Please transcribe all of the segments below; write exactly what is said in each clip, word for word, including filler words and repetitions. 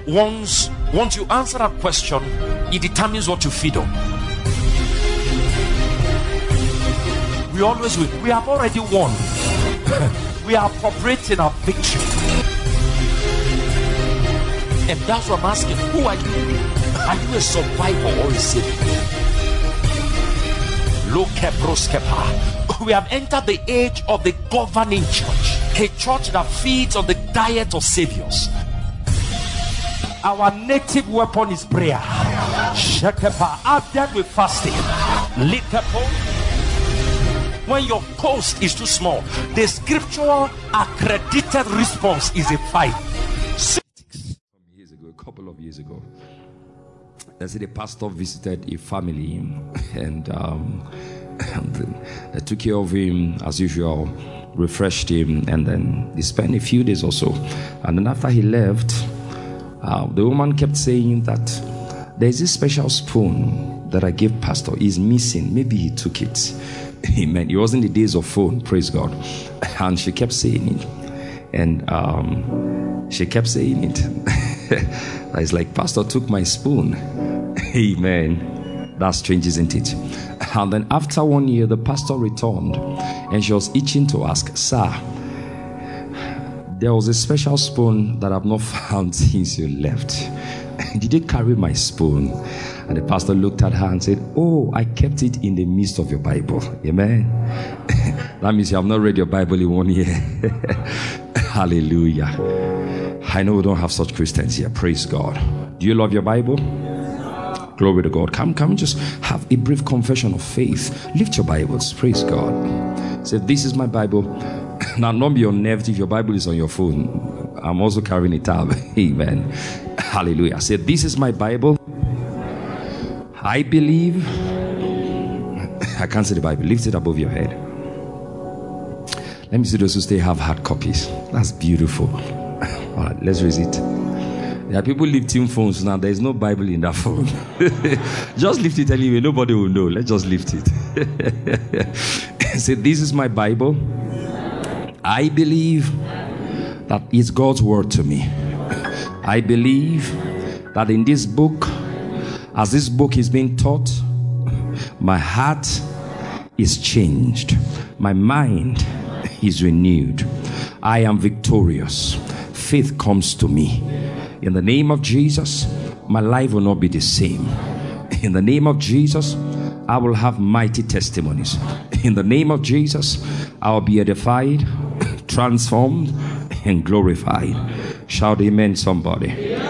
once once you answer that question, it determines what you feed on. We always win. We have already won. We are appropriating our victory. And that's what I'm asking. Who are you? Are you a survivor or a savior? We have entered the age of the governing church, a church that feeds on the diet of saviors. Our native weapon is prayer. Added with fasting. When your post is too small, the scriptural accredited response is a fight. Some years ago, a couple of years ago, I said the pastor visited a family, and, um, and they took care of him as usual, refreshed him, and then they spent a few days or so. And then after he left, uh, the woman kept saying that there's this special spoon that I gave pastor is missing. Maybe he took it. Amen. It wasn't the days of phone, praise God. And she kept saying it. And um, she kept saying it. It's like, pastor took my spoon. Amen. That's strange, isn't it? And then after one year, the pastor returned, and she was itching to ask, sir, there was a special spoon that I've not found since you left. Did you carry my spoon? And the pastor looked at her and said, oh, I kept it in the midst of your Bible. Amen. That means you have not read your Bible in one year. Hallelujah. I know we don't have such Christians here. Praise God. Do you love your Bible? Glory to God. Come, come, just have a brief confession of faith. Lift your Bibles. Praise God. Say, this is my Bible. Now, don't be unnerved if your Bible is on your phone. I'm also carrying a tab. Amen. Hallelujah. Say, this is my Bible. I believe. I can't see the Bible. Lift it above your head. Let me see those who still have hard copies. That's beautiful. All right, let's raise it. There are people lifting phones now. There is no Bible in that phone. Just lift it anyway. Nobody will know. Let's just lift it. Say, this is my Bible. I believe that it's God's word to me. I believe that in this book, as this book is being taught, my heart is changed. My mind is renewed. I am victorious. Faith comes to me. In the name of Jesus, my life will not be the same. In the name of Jesus, I will have mighty testimonies. In the name of Jesus, I will be edified, transformed, and glorified. Shout amen, somebody.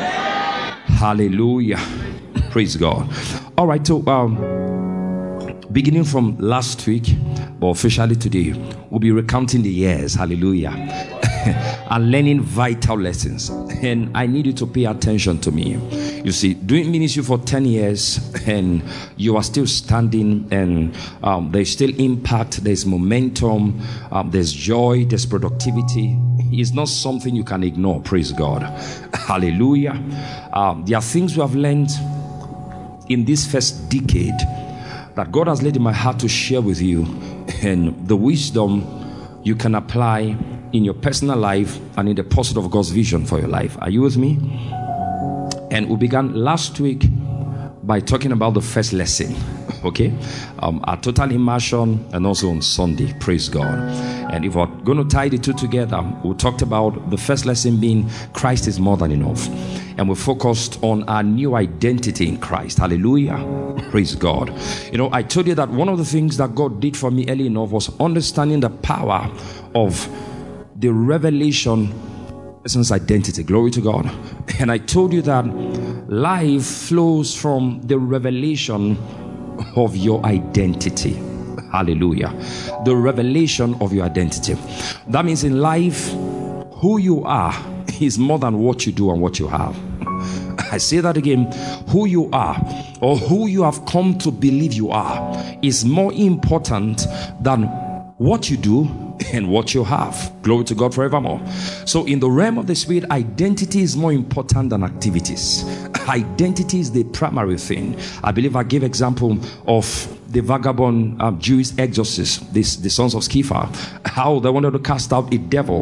Hallelujah. Praise God. All right, so um, beginning from last week, but officially today, we'll be recounting the years. Hallelujah. And learning vital lessons. And I need you to pay attention to me. You see, doing ministry for ten years and you are still standing, and um, there's still impact, there's momentum, um, there's joy, there's productivity. It's not something you can ignore. Praise God. Hallelujah. Um, there are things we have learned in this first decade that God has laid in my heart to share with you, and the wisdom you can apply in your personal life and in the pursuit of God's vision for your life. Are you with me? And we began last week by talking about the first lesson, okay? Um, our total immersion, and also on Sunday. Praise God. And if we're going to tie the two together, we talked about the first lesson being Christ is more than enough. And we focused on our new identity in Christ. Hallelujah. Praise God. You know, I told you that one of the things that God did for me early enough was understanding the power of the revelation person's identity. Glory to God. And I told you that life flows from the revelation of your identity. Hallelujah. The revelation of your identity. That means in life, who you are is more than what you do and what you have. I say that again. Who you are, or who you have come to believe you are, is more important than what you do and what you have. Glory to God forevermore. So in the realm of the spirit, identity is more important than activities. Identity is the primary thing. I believe I gave example of the vagabond um, Jewish exorcists, this, the sons of Sceva, how they wanted to cast out a devil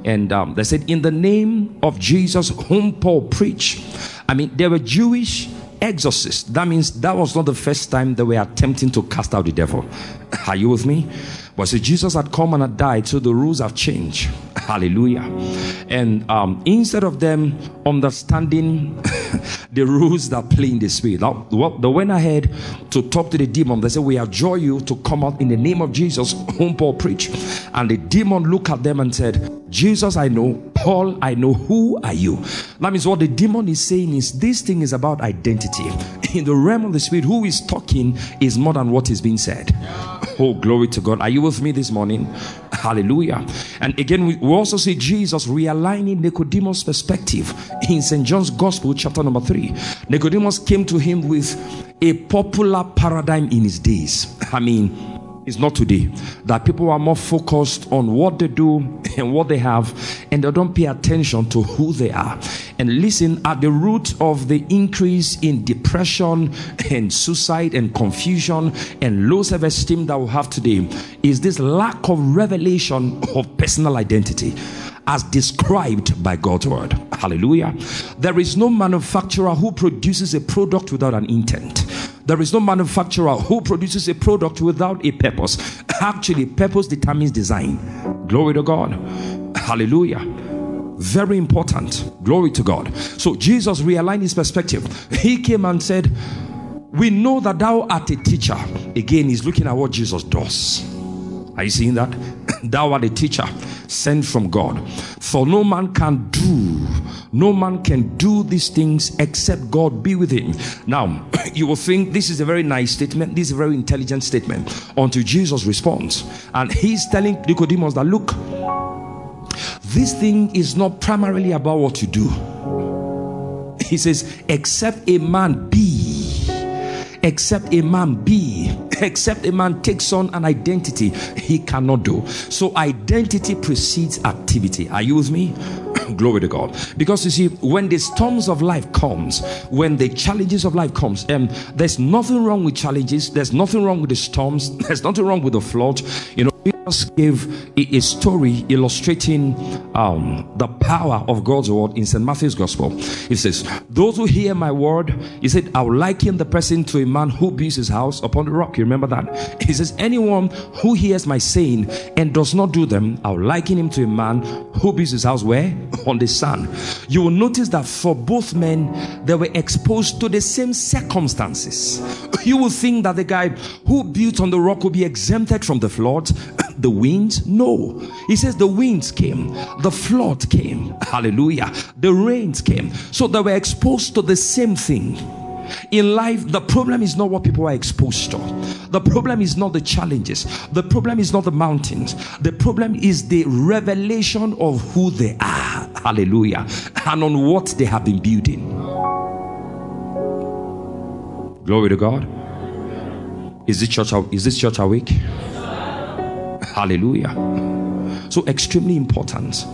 And um, they said, in the name of Jesus, whom Paul preached. I mean, they were Jewish exorcists. That means that was not the first time they were attempting to cast out the devil. Are you with me? But see, Jesus had come and had died, so the rules have changed. Hallelujah. And um, instead of them understanding the rules that play in the spirit, now, they went ahead to talk to the demon. They said, we adjure you to come out in the name of Jesus, whom Paul preached. And the demon looked at them and said, Jesus, I know. Paul, I know. Who are you? That means what the demon is saying is, this thing is about identity. In the realm of the spirit, who is talking is more than what is being said. Oh, glory to God. Are you with me this morning? Hallelujah. And again, we also see Jesus realigning Nicodemus' perspective in Saint John's Gospel, chapter number three. Nicodemus came to him with a popular paradigm in his days. I mean, it's not today that people are more focused on what they do and what they have, and they don't pay attention to who they are. And listen, at the root of the increase in depression and suicide and confusion and low self-esteem that we have today is this lack of revelation of personal identity as described by God's word. Hallelujah. There is no manufacturer who produces a product without an intent. There is no manufacturer who produces a product without a purpose. Actually, purpose determines design. Glory to God. Hallelujah. Very important. Glory to God. So Jesus realigned his perspective. He came and said, we know that thou art a teacher. Again, he's looking at what Jesus does. Are you seeing that? Thou art a teacher sent from God. For no man can do, no man can do these things except God be with him. Now, you will think this is a very nice statement. This is a very intelligent statement until Jesus responds. And he's telling Nicodemus that, look, this thing is not primarily about what you do. He says, except a man be, except a man be, except a man takes on an identity, he cannot do. So identity precedes activity. Are you with me? Glory to God. Because you see, when the storms of life comes, when the challenges of life comes, um, there's nothing wrong with challenges. There's nothing wrong with the storms. There's nothing wrong with the flood. You know, Jesus gave a, a story illustrating um, the power of God's word in Saint Matthew's Gospel. He says, those who hear my word, he said, I will liken the person to a man who builds his house upon the rock. You remember that? He says, anyone who hears my saying and does not do them, I will liken him to a man who builds his house where? On the sand. You will notice that for both men, they were exposed to the same circumstances. You will think that the guy who built on the rock will be exempted from the flood, the winds. No, he says the winds came, the flood came, hallelujah, the rains came. So they were exposed to the same thing. In life, the problem is not what people are exposed to. The problem is not the challenges. The problem is not the mountains. The problem is the revelation of who they are, hallelujah, and on what they have been building. Glory to God. Is this church, is this church awake? Hallelujah. So extremely important.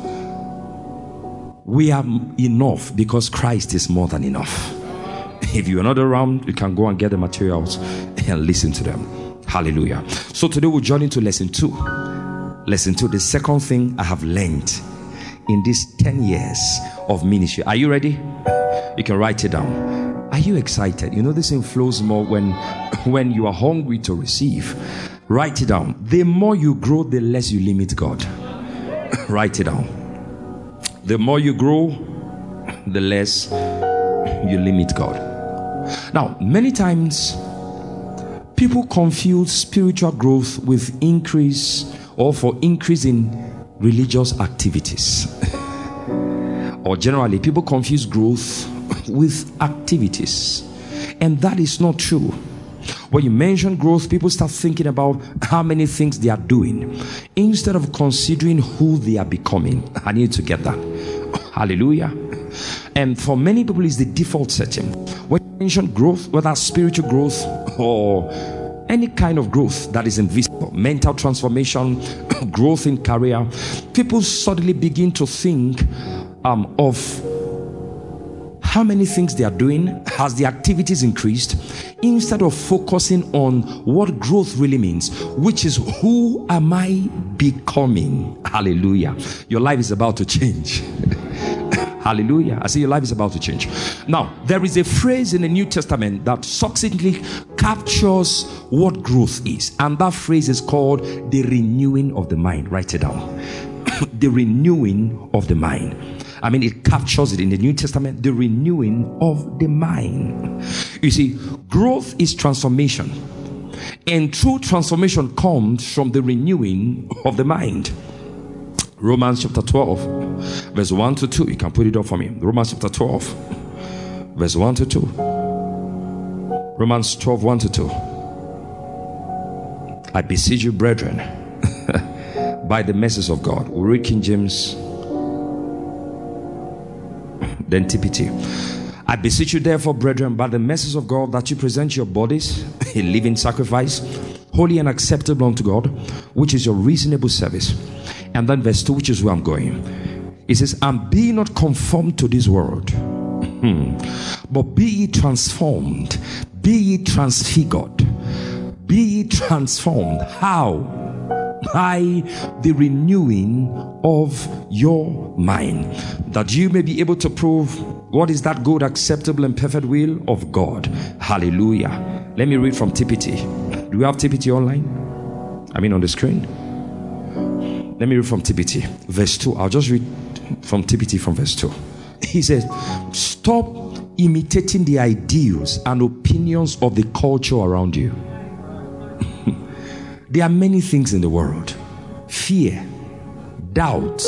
We are enough because Christ is more than enough. If you're not around, you can go and get the materials and listen to them. Hallelujah. So today we'll join into lesson two. Lesson two, the second thing I have learned in these ten years of ministry. Are you ready? You can write it down. Are you excited? You know, this thing flows more when, when you are hungry to receive. Write it down. The more you grow, the less you limit God. Write it down. The more you grow, the less you limit God. Now, many times people confuse spiritual growth with increase or for increase in religious activities. Or generally, people confuse growth with activities. And that is not true. When you mention growth, people start thinking about how many things they are doing instead of considering who they are becoming. I need to get that. Hallelujah. And for many people, it's the default setting. When you mention growth, whether spiritual growth or any kind of growth that is invisible, mental transformation, growth in career, people suddenly begin to think um, of how many things they are doing, has the activities increased, instead of focusing on what growth really means, which is who am I becoming? Hallelujah. Your life is about to change. Hallelujah. I see your life is about to change. Now, there is a phrase in the New Testament that succinctly captures what growth is, and that phrase is called the renewing of the mind. Write it down. The renewing of the mind. I mean, it captures it in the New Testament, the renewing of the mind. You see, growth is transformation, and true transformation comes from the renewing of the mind. Romans chapter twelve, verse one to two. You can put it up for me. Romans chapter twelve, verse one to two. Romans twelve, one to two. I beseech you, brethren, by the mercies of God. We'll read King James, then T P T. I beseech you, therefore, brethren, by the mercies of God, that you present your bodies a living sacrifice, holy and acceptable unto God, which is your reasonable service. And then verse two, which is where I'm going. It says, and be not conformed to this world, but be ye transformed, be ye transfigured, be ye transformed. How? By the renewing of your mind, that you may be able to prove what is that good, acceptable, and perfect will of God. Hallelujah. Let me read from T P T. Do we have T P T online? I mean on the screen. Let me read from T P T. Verse two. I'll just read from T P T from verse two. He says, stop imitating the ideals and opinions of the culture around you. There are many things in the world. Fear, doubts.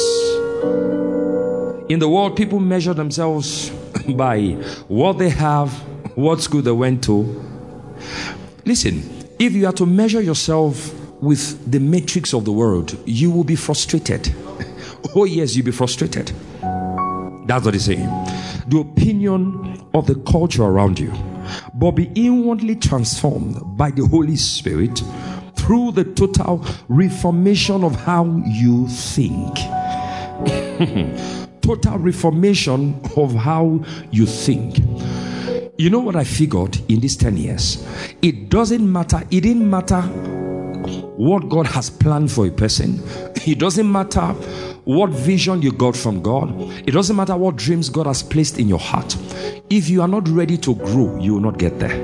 In the world, people measure themselves by what they have, what school they went to. Listen, if you are to measure yourself with the matrix of the world, you will be frustrated. Oh yes, you'll be frustrated. That's what he's saying. The opinion of the culture around you. But be inwardly transformed by the Holy Spirit through the total reformation of how you think. Total reformation of how you think. You know what I figured in these ten years? It doesn't matter. It didn't matter what God has planned for a person. It doesn't matter what vision you got from God. It doesn't matter what dreams God has placed in your heart. If you are not ready to grow, you will not get there.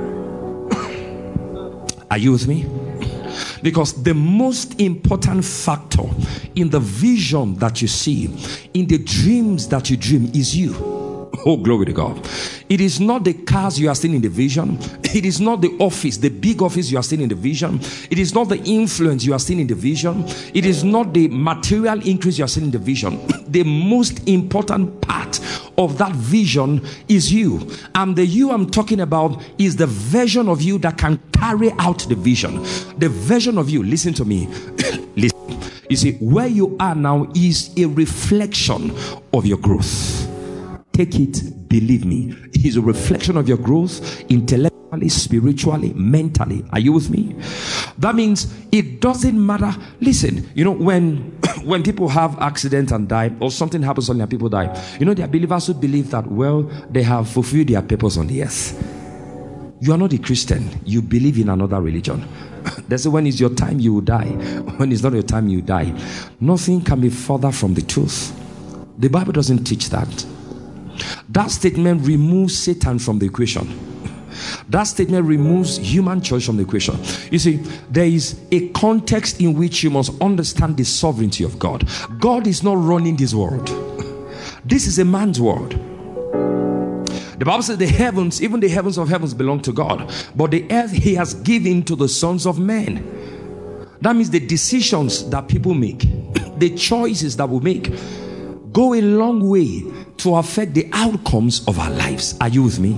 Are you with me? Because the most important factor in the vision that you see, in the dreams that you dream, is you. Oh, glory to God. It is not the cars you are seeing in the vision. It is not the office, the big office you are seeing in the vision. It is not the influence you are seeing in the vision. It is not the material increase you are seeing in the vision. The most important part of that vision is you. And the you I'm talking about is the version of you that can carry out the vision. The version of you, listen to me. Listen. You see, where you are now is a reflection of your growth. Take it, believe me. It is a reflection of your growth intellectually, spiritually, mentally. Are you with me? That means it doesn't matter. Listen, you know, when when people have accidents and die, or something happens suddenly and people die, you know, there are believers who believe that, well, they have fulfilled their purpose on the earth. You are not a Christian. You believe in another religion. That's when it's your time, you will die. When it's not your time, you die. Nothing can be further from the truth. The Bible doesn't teach that. That statement removes Satan from the equation. That statement removes human choice from the equation. You see, there is a context in which you must understand the sovereignty of God. God is not running this world. This is a man's world. The Bible says the heavens, even the heavens of heavens, belong to God, but the earth he has given to the sons of men. That means the decisions that people make, the choices that we make, go a long way to affect the outcomes of our lives. Are you with me?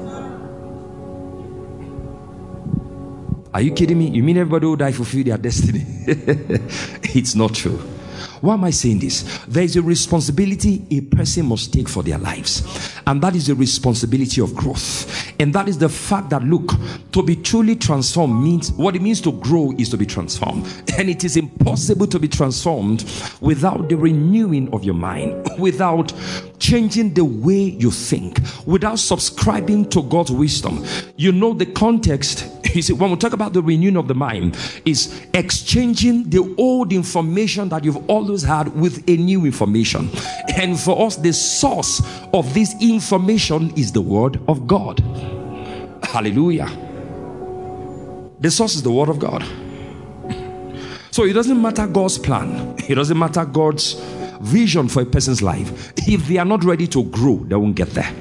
Are you kidding me? You mean everybody will die fulfill their destiny? It's not true. Why am I saying this? There is a responsibility a person must take for their lives, and that is the responsibility of growth. And that is the fact that, look, to be truly transformed means, what it means to grow is to be transformed. And it is impossible to be transformed without the renewing of your mind, without changing the way you think, without subscribing to God's wisdom. You know the context. You see, when we talk about the renewing of the mind, is exchanging the old information that you've always had with a new information. And for us, the source of this information is the Word of God. Hallelujah. The source is the Word of God. So it doesn't matter God's plan, it doesn't matter God's vision for a person's life. If they are not ready to grow, they won't get there.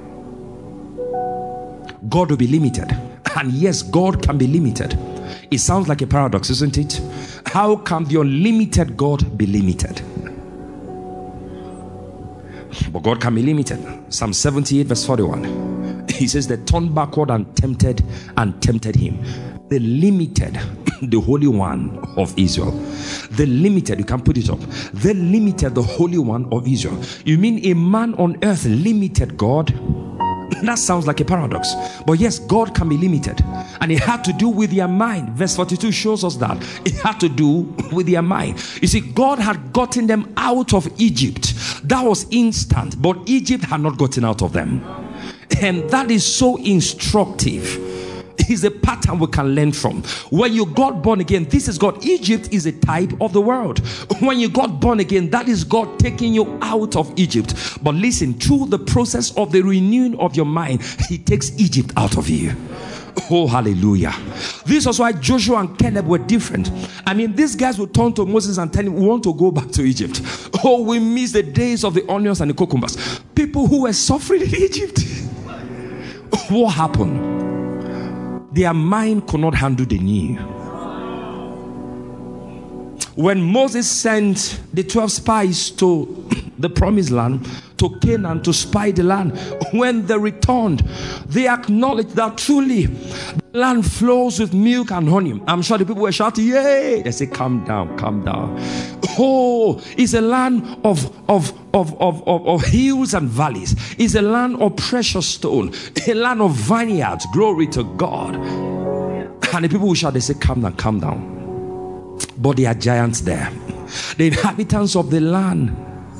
God will be limited. And yes, God can be limited. It sounds like a paradox, isn't it? How can the unlimited God be limited? But God can be limited. Psalm seventy-eight verse forty-one. He says they turned backward and tempted and tempted him. The limited the Holy One of Israel. The limited, you can put it up. They limited the Holy One of Israel. You mean a man on earth limited God? That sounds like a paradox. But yes, God can be limited. And it had to do with their mind. Verse forty-two shows us that. It had to do with their mind. You see, God had gotten them out of Egypt. That was instant. But Egypt had not gotten out of them. And that is so instructive. Is a pattern we can learn from. When you got born again, this is God. Egypt is a type of the world. When you got born again, that is God taking you out of Egypt. But listen, through the process of the renewing of your mind, He takes Egypt out of you. Oh, hallelujah. This was why Joshua and Caleb were different. I mean, these guys would turn to Moses and tell him, we want to go back to Egypt. Oh, we miss the days of the onions and the cucumbers. People who were suffering in Egypt. What happened? Their mind could not handle the new. When Moses sent the twelve spies to the promised land, to Canaan, to spy the land, when they returned, they acknowledged that truly the land flows with milk and honey. I'm sure the people were shouting, yay! They say, calm down, calm down. Oh, it's a land of, of, of, of, of, of hills and valleys. It's a land of precious stone, a land of vineyards. Glory to God. And the people who shout, they say, calm down, calm down. But there are giants there. The inhabitants of the land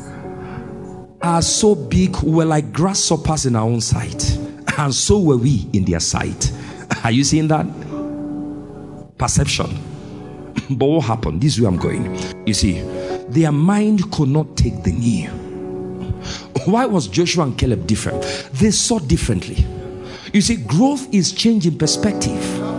are so big, we're like grasshoppers in our own sight, and so were we in their sight. Are you seeing that? Perception. But what happened? This is where I'm going. You see, their mind could not take the new. Why was Joshua and Caleb different? They saw differently. You see, growth is changing perspective.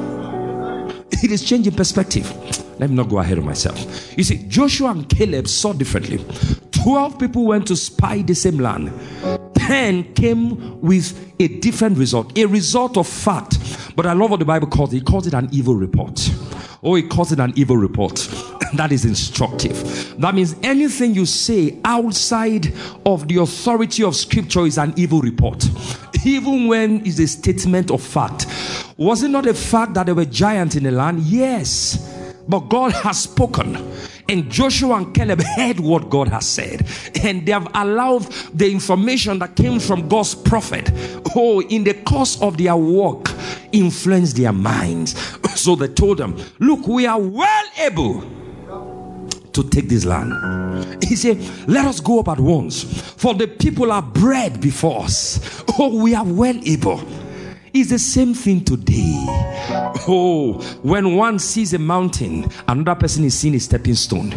It is changing perspective. Let me not go ahead of myself. You see, Joshua and Caleb saw differently. Twelve people went to spy the same land. Ten came with a different result, a result of fact. But I love what the Bible calls it. It calls it an evil report. Oh, it calls it an evil report. That is instructive. That means anything you say outside of the authority of Scripture is an evil report, even when it's a statement of fact. Was it not a fact that there were giants in the land? Yes. But God has spoken, and Joshua and Caleb heard what God has said, and they have allowed the information that came from God's prophet, oh, in the course of their walk, influence their minds. So they told them, look, we are well able to take this land. He said, let us go up at once, for the people are bred before us. Oh, we are well able. It's the same thing today. Oh, when one sees a mountain, another person is seeing a stepping stone.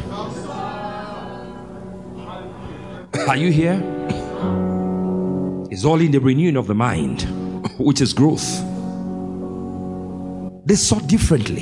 Are you here? It's all in the renewing of the mind, which is growth. They saw differently.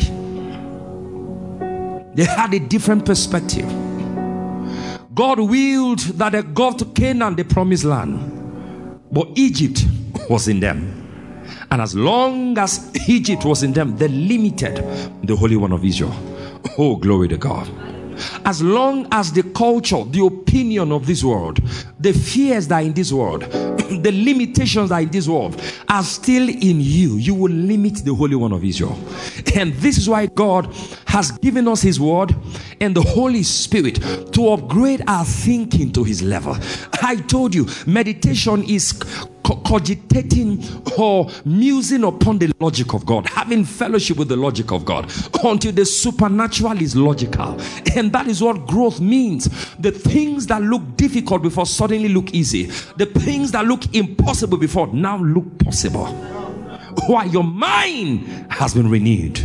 They had a different perspective. God willed that they go to Canaan, the promised land, but Egypt was in them. And as long as Egypt was in them, they limited the Holy One of Israel. Oh, glory to God. As long as the culture, the opinion of this world, the fears that are in this world, the limitations that are in this world are still in you, you will limit the Holy One of Israel. And this is why God has given us His word and the Holy Spirit to upgrade our thinking to His level. I told you, meditation is co- cogitating or musing upon the logic of God, having fellowship with the logic of God, until the supernatural is logical. And that is what growth means. The things that look difficult before suddenly look easy. The things that look impossible before now look possible. Why? Your mind has been renewed.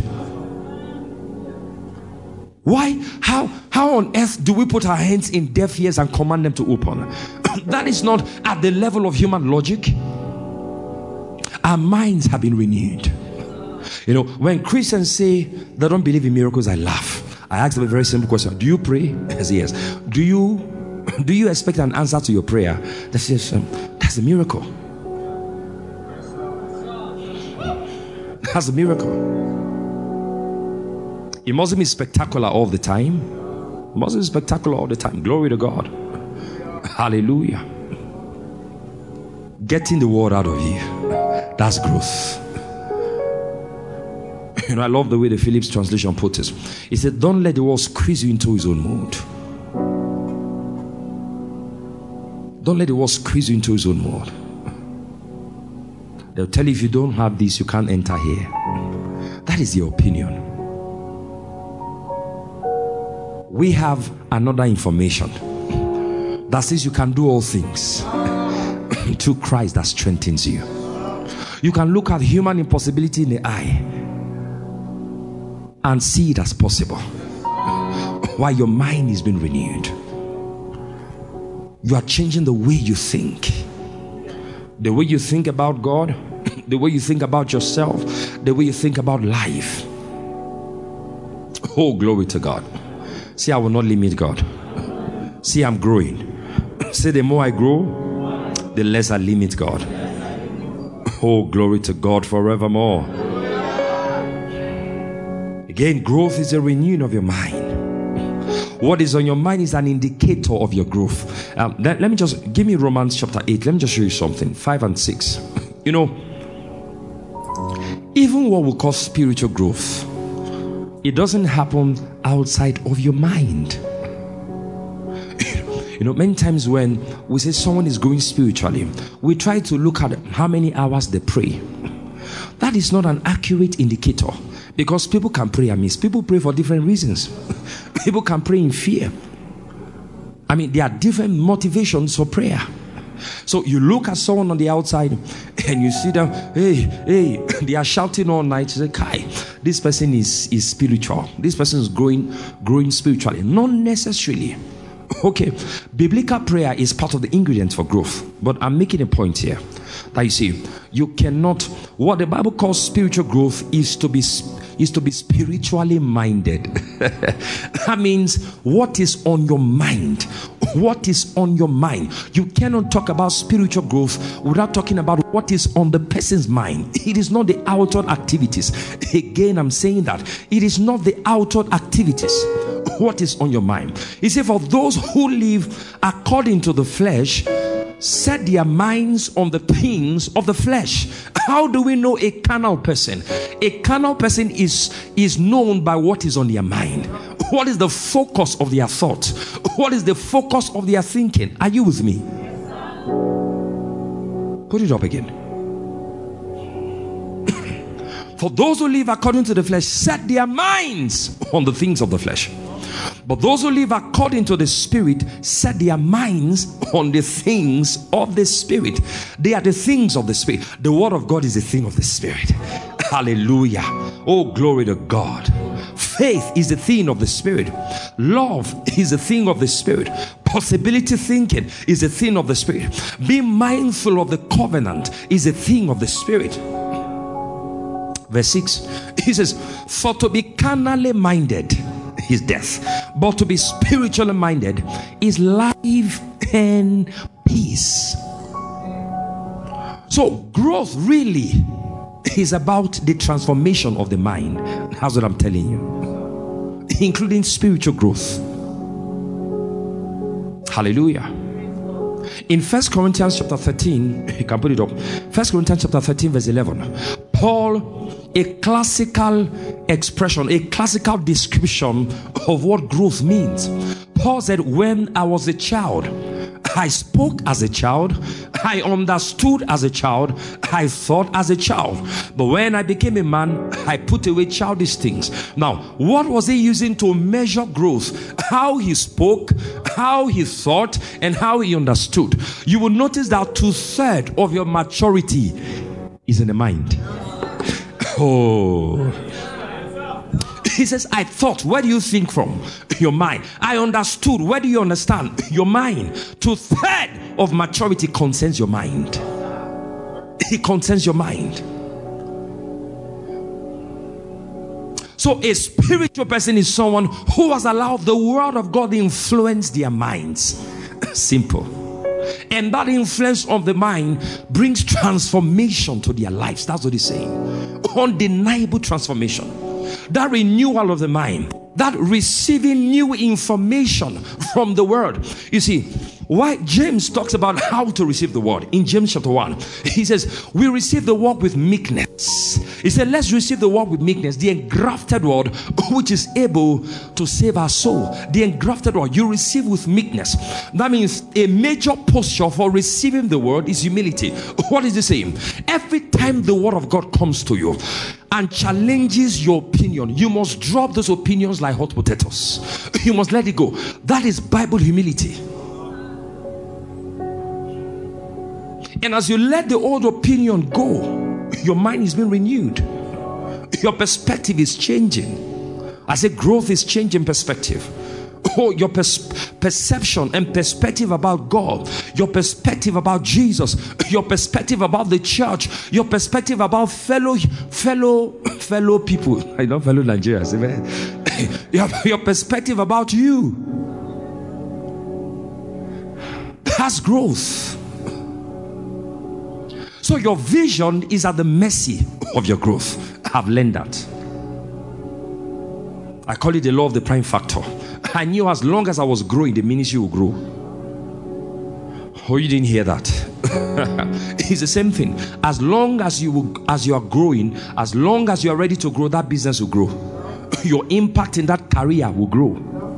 Why? How, how on earth do we put our hands in deaf ears and command them to open? That is not at the level of human logic. Our minds have been renewed. You know, when Christians say they don't believe in miracles, I laugh. I ask them a very simple question. Do you pray? I say yes. Do you do you expect an answer to your prayer? They say, um, that's a miracle. That's a miracle. It mustn't be spectacular all the time. It mustn't be spectacular all the time. Glory to God. Hallelujah. Getting the word out of you. That's growth. You know, I love the way the Phillips translation puts it. He said, don't let the world squeeze you into his own mold. Don't let the world squeeze you into his own mold. They'll tell you, if you don't have this, you can't enter here. That is your opinion. We have another information that says you can do all things through Christ that strengthens you. You can look at human impossibility in the eye and see it as possible, while your mind is being renewed. You are changing the way you think. The way you think about God, the way you think about yourself, the way you think about life. Oh, glory to God. See, I will not limit God. See, I'm growing. Say, the more I grow, the less I limit God. Oh, glory to God forevermore. Again, growth is a renewing of your mind. What is on your mind is an indicator of your growth. Um, let, let me just, give me Romans chapter eight. Let me just show you something. five and six. You know, even what we call spiritual growth, it doesn't happen outside of your mind. You know, many times when we say someone is growing spiritually, we try to look at how many hours they pray. That is not an accurate indicator, because people can pray amiss. People pray for different reasons. People can pray in fear. I mean, there are different motivations for prayer. So you look at someone on the outside and you see them, hey, hey, they are shouting all night. You say, Kai, this person is, is spiritual. This person is growing, growing spiritually. Not necessarily. Okay, biblical prayer is part of the ingredients for growth. But I'm making a point here that you see, you cannot, what the Bible calls spiritual growth is to be is to be spiritually minded. That means what is on your mind. What is on your mind. You cannot talk about spiritual growth without talking about what is on the person's mind. It is not the outward activities. Again, I'm saying that it is not the outward activities. What is on your mind? He said, for those who live according to the flesh set their minds on the things of the flesh. How do we know a carnal person? A carnal person is is known by what is on their mind. What is the focus of their thought? What is the focus of their thinking? Are you with me? Put it up again. For those who live according to the flesh set their minds on the things of the flesh. But those who live according to the Spirit set their minds on the things of the Spirit. They are the things of the Spirit. The Word of God is the thing of the Spirit. Hallelujah. Oh, glory to God. Faith is the thing of the Spirit. Love is the thing of the Spirit. Possibility thinking is the thing of the Spirit. Being mindful of the covenant is the thing of the Spirit. Verse six, he says, for to be carnally minded is death, but to be spiritually minded is life and peace. So growth really is about the transformation of the mind. That's what I'm telling you, including spiritual growth. Hallelujah. In First Corinthians chapter thirteen, you can put it up. First Corinthians chapter thirteen verse eleven, Paul, a classical expression, a classical description of what growth means. Paul said, when I was a child, I spoke as a child. I understood as a child. I thought as a child. But when I became a man, I put away childish things. Now, what was he using to measure growth? How he spoke, how he thought, and how he understood. You will notice that two-thirds of your maturity is in the mind. Oh. He says, I thought. Where do you think from? Your mind. I understood. Where do you understand? Your mind. Two-thirds of maturity concerns your mind. It concerns your mind. So a spiritual person is someone who has allowed the word of God to influence their minds. Simple. And that influence of the mind brings transformation to their lives. That's what he's saying. Undeniable transformation. That renewal of the mind, that receiving new information from the word. You see, why James talks about how to receive the word in James chapter one. He says, we receive the word with meekness. He said, let's receive the word with meekness, the engrafted word which is able to save our soul. The engrafted word you receive with meekness. That means a major posture for receiving the word is humility. What is the same? Every time the word of God comes to you and challenges your opinion, you must drop those opinions like hot potatoes. You must let it go. That is Bible humility. And as you let the old opinion go, your mind is being renewed. Your perspective is changing. I say growth is changing perspective. Oh, your pers- perception and perspective about God, your perspective about Jesus, your perspective about the church, your perspective about fellow fellow fellow people. I know fellow Nigerians, amen. your, your perspective about you. That's growth. So your vision is at the mercy of your growth. I've learned that. I call it the law of the prime factor. I knew as long as I was growing, the ministry will grow. Oh, you didn't hear that? It's the same thing. As long as you as you are growing, as long as you are ready to grow, that business will grow. Your impact in that career will grow.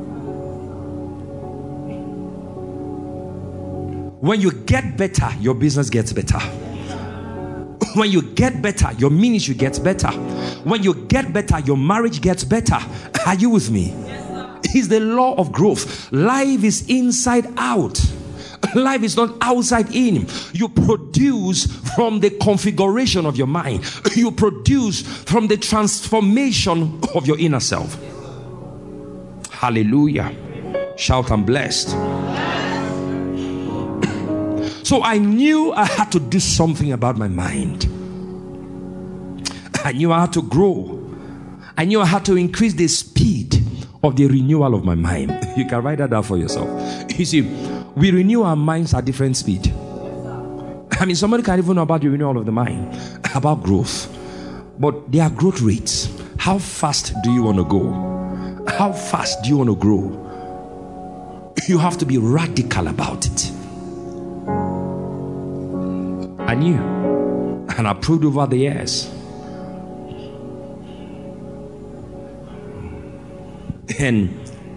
When you get better, your business gets better. When you get better, your ministry gets better. When you get better, your marriage gets better. Are you with me? It's the law of growth. Life is inside out. Life is not outside in. You produce from the configuration of your mind. You produce from the transformation of your inner self. Hallelujah. Shout, I'm blessed. So I knew I had to do something about my mind. I knew I had to grow. I knew I had to increase the speed of the renewal of my mind. You can write that down for yourself. You see, we renew our minds at different speed. I mean, somebody can even know about the renewal of the mind, about growth. But there are growth rates. How fast do you want to go? How fast do you want to grow? You have to be radical about it. I knew, and I proved over the years. And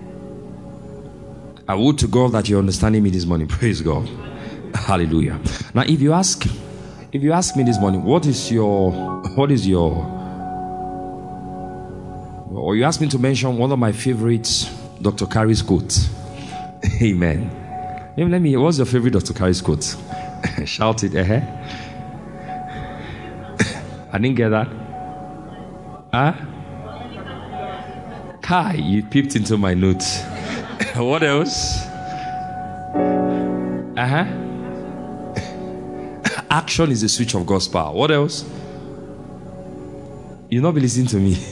I would to God that you're understanding me this morning. Praise God. Hallelujah. Now, if you ask, if you ask me this morning, what is your, what is your, or you ask me to mention one of my favorites, Doctor Carey's quotes. Amen. Let me hear, what's your favorite Doctor Carey's quote? Shout it, eh? I didn't get that. Huh? Kai, you peeped into my notes. What else? Uh-huh. Action is the switch of God's power. What else? You'll not be listening to me.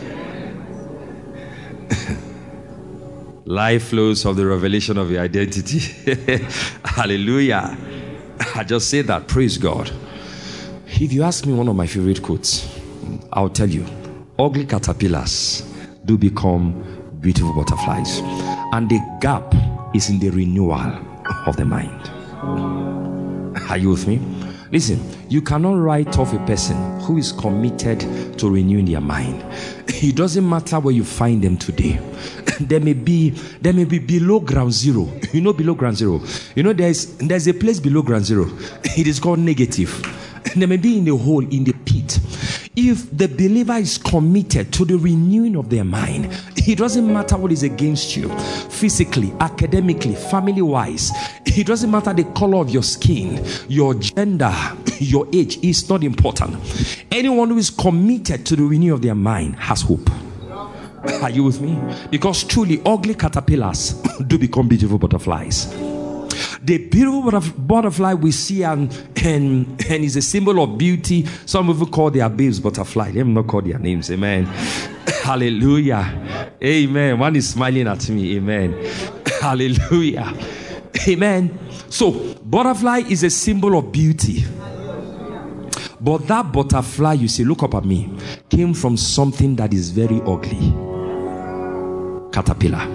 Life flows from the revelation of your identity. Hallelujah. I just say that. Praise God. If you ask me one of my favorite quotes, I'll tell you, ugly caterpillars do become beautiful butterflies. And the gap is in the renewal of the mind. Are you with me? Listen, you cannot write off a person who is committed to renewing their mind. It doesn't matter where you find them today. there may be there may be below ground zero. You know, below ground zero. You know, there's there's a place below ground zero. It is called negative. There may be in the hole, in the pit. If the believer is committed to the renewing of their mind, it doesn't matter what is against you, physically, academically, family-wise. It doesn't matter the color of your skin, your gender, your age. It's not important. Anyone who is committed to the renewing of their mind has hope. Are you with me? Because truly, ugly caterpillars do become beautiful butterflies. The beautiful butterfly we see and, and, and is a symbol of beauty. Some people call their babes butterfly. Let them not call their names. Amen. Hallelujah. Amen. One is smiling at me. Amen. Hallelujah. Amen. So, butterfly is a symbol of beauty. But that butterfly, you see, look up at me, came from something that is very ugly. Caterpillar.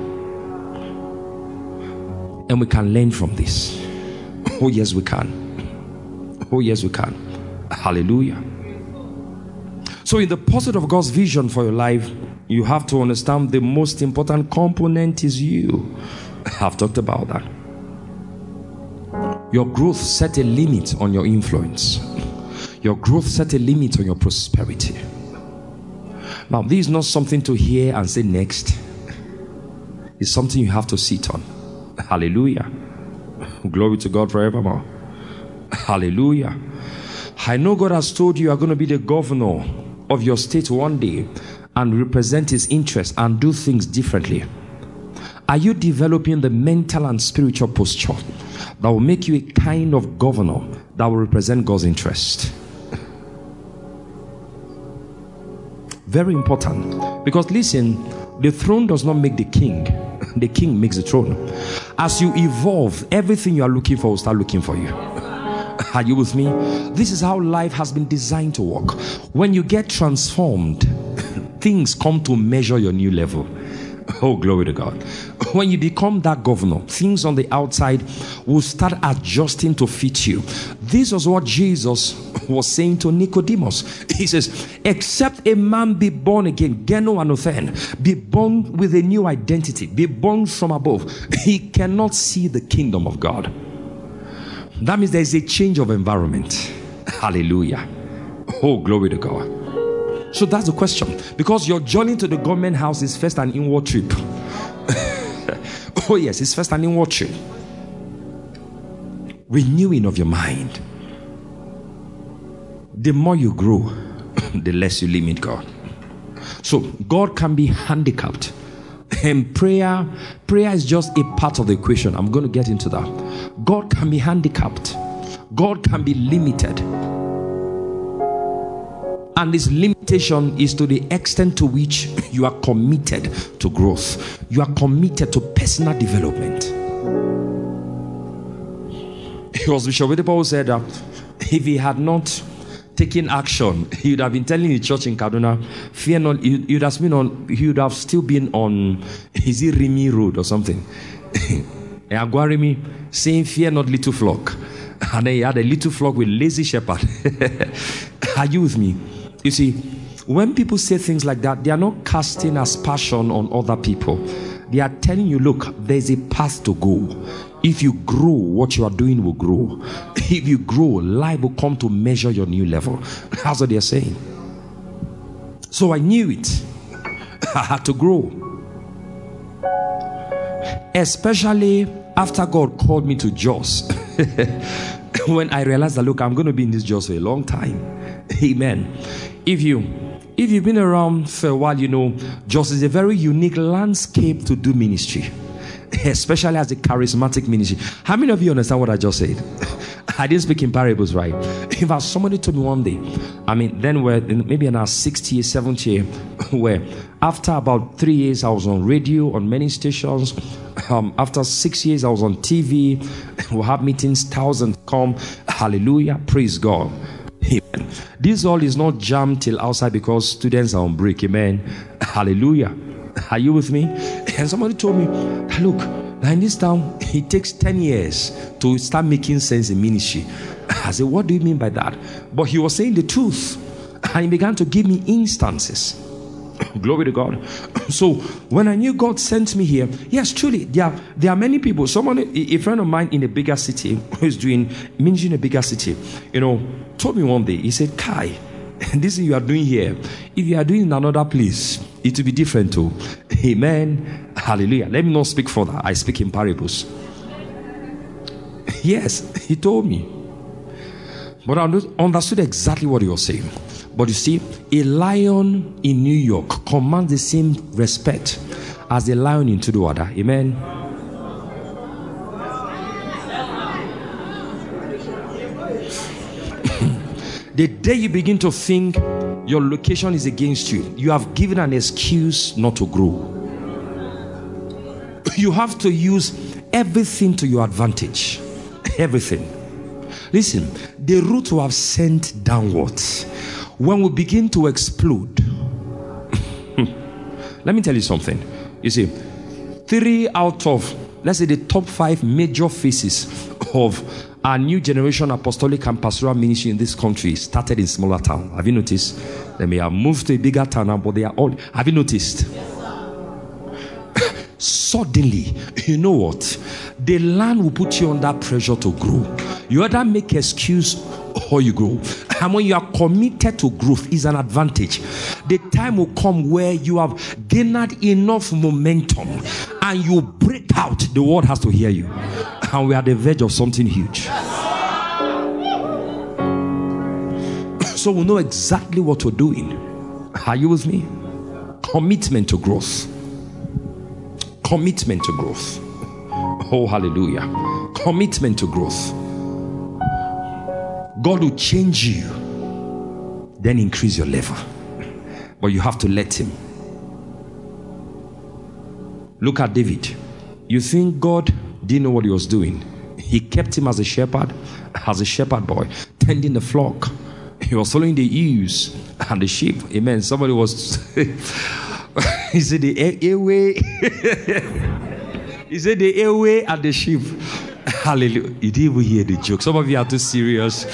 And we can learn from this. Oh yes, we can. Oh yes, we can. Hallelujah. So in the pursuit of God's vision for your life, you have to understand the most important component is you. I've talked about that. Your growth set a limit on your influence. Your growth set a limit on your prosperity. Now, this is not something to hear and say next. It's something you have to sit on. Hallelujah. Glory to God forevermore. Hallelujah. I know God has told you you are going to be the governor of your state one day and represent his interests and do things differently. Are you developing the mental and spiritual posture that will make you a kind of governor that will represent God's interest? Very important. Because listen, the throne does not make the king. The king makes the throne. As you evolve, everything you are looking for will start looking for you. Are you with me? This is how life has been designed to work. When you get transformed, things come to measure your new level. Oh, glory to God. When you become that governor, things on the outside will start adjusting to fit you. This was what Jesus was saying to Nicodemus. He says, except a man be born again, geno anothen, be born with a new identity, be born from above, he cannot see the kingdom of God. That means there is a change of environment. Hallelujah. Oh, glory to God. So that's the question. Because your journey to the government house is first an inward trip. Oh yes, it's first an inward trip. Renewing of your mind. The more you grow, the less you limit God. So God can be handicapped. And prayer, prayer is just a part of the equation. I'm going to get into that. God can be handicapped. God can be limited. And this limitation is to the extent to which you are committed to growth. You are committed to personal development. It was Bishop Oyedepo who said that if he had not taken action, he would have been telling the church in Kaduna, fear not, he would have been on, he would have still been on, is it Rimi Road or something? Aguarimi saying, fear not, little flock. And then he had a little flock with lazy shepherd. Are you with me? You see, when people say things like that, they are not casting aspersion on other people. They are telling you, look, there's a path to go. If you grow, what you are doing will grow. If you grow, life will come to measure your new level. That's what they are saying. So I knew it. I had to grow. Especially after God called me to Jos. When I realized that, look, I'm going to be in this Jos for a long time. Amen. If you if you've been around for a while, you know Jos is a very unique landscape to do ministry, especially as a charismatic ministry. How many of you understand what I just said? I didn't speak in parables, right? In fact, somebody told me one day, I mean, then we're in, maybe in our sixth year, seventh year, where after about three years I was on radio on many stations. Um, after six years I was on T V. We'll have meetings, thousands come. Hallelujah, praise God. Amen. This all is not jammed till outside because students are on break. Amen. Hallelujah. Are you with me? And somebody told me, look, in this town, it takes ten years to start making sense in ministry. I said, what do you mean by that? But he was saying the truth. And he began to give me instances. Glory to God. So when I knew God sent me here, yes, truly, there are, there are many people. Someone, a friend of mine in a bigger city who is doing ministry in a bigger city, you know, told me one day, he said, Kai, this thing you are doing here, if you are doing in another place, it will be different too. Amen. Hallelujah. Let me not speak further. I speak in parables. Yes, he told me. But I understood exactly what he was saying. But you see, a lion in New York commands the same respect as the lion in Tudwada. Amen. The day you begin to think your location is against you, you have given an excuse not to grow. You have to use everything to your advantage. Everything. Listen, the root will have sent downwards. When we begin to explode, let me tell you something. You see, three out of, let's say, the top five major phases of our new generation apostolic and pastoral ministry in this country started in smaller town. Have you noticed? They may have moved to a bigger town now, but they are all. Have you noticed? Suddenly, you know what? The land will put you under pressure to grow. You either make excuse or you grow. And when you are committed to growth, is an advantage. The time will come where you have gained enough momentum and you break out. The world has to hear you. And we are at the verge of something huge. So we know exactly what we're doing. Are you with me? Commitment to growth. Commitment to growth. Oh, hallelujah. Commitment to growth. God will change you, then increase your level. But you have to let him. Look at David. You think God didn't know what he was doing? He kept him as a shepherd, as a shepherd boy, tending the flock. He was following the ewes and the sheep. Amen. Somebody was... He said the airway. He said the airway and the sheep. Hallelujah. You didn't even hear the joke. Some of you are too serious.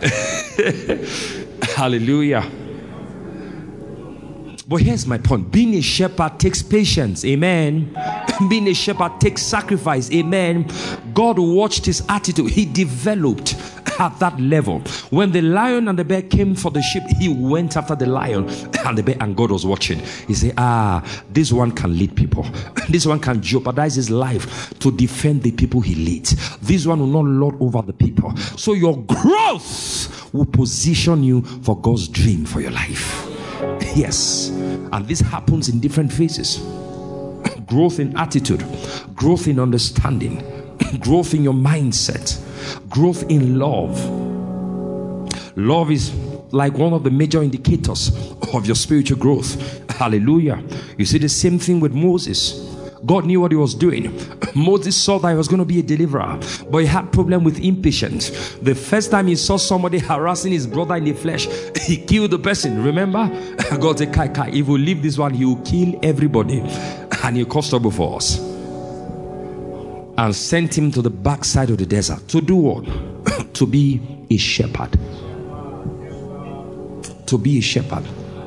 Hallelujah. But here's my point. Being a shepherd takes patience. Amen. Being a shepherd takes sacrifice. Amen. God watched his attitude. He developed at that level. When the lion and the bear came for the sheep, he went after the lion and the bear, and God was watching. He said, ah, this one can lead people. This one can jeopardize his life to defend the people he leads. This one will not lord over the people. So your growth will position you for God's dream for your life. Yes. And this happens in different phases. Growth in attitude, growth in understanding, growth in your mindset, growth in love. Love is like one of the major indicators of your spiritual growth. Hallelujah. You see the same thing with Moses. God knew what he was doing. Moses saw that he was going to be a deliverer, but he had problem with impatience. The first time he saw somebody harassing his brother in the flesh, he killed the person. Remember? God said, Kai, Kai, if we leave this one, he will kill everybody and he'll cause trouble for us. And sent him to the backside of the desert. To do what? To be a shepherd. To be a shepherd.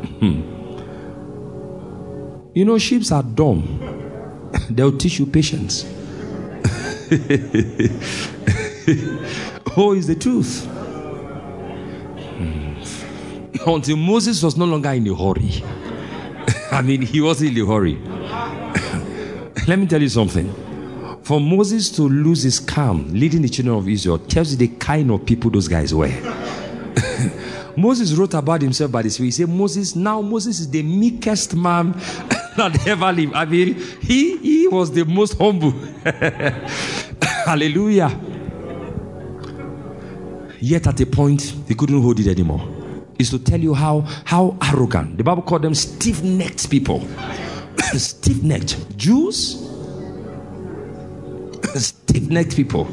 You know, sheep are dumb. They'll teach you patience. Oh, it's the truth. Until Moses was no longer in a hurry. I mean, he wasn't in a hurry. Let me tell you something. For Moses to lose his calm leading the children of Israel tells you the kind of people those guys were. Moses wrote about himself by this way. He said, Moses, now Moses is the meekest man that ever lived. I mean, he, he was the most humble. Hallelujah. Yet at a point, he couldn't hold it anymore. It's to tell you how, how arrogant. The Bible called them stiff-necked people. Stiff-necked. Jews? Stiff-necked people.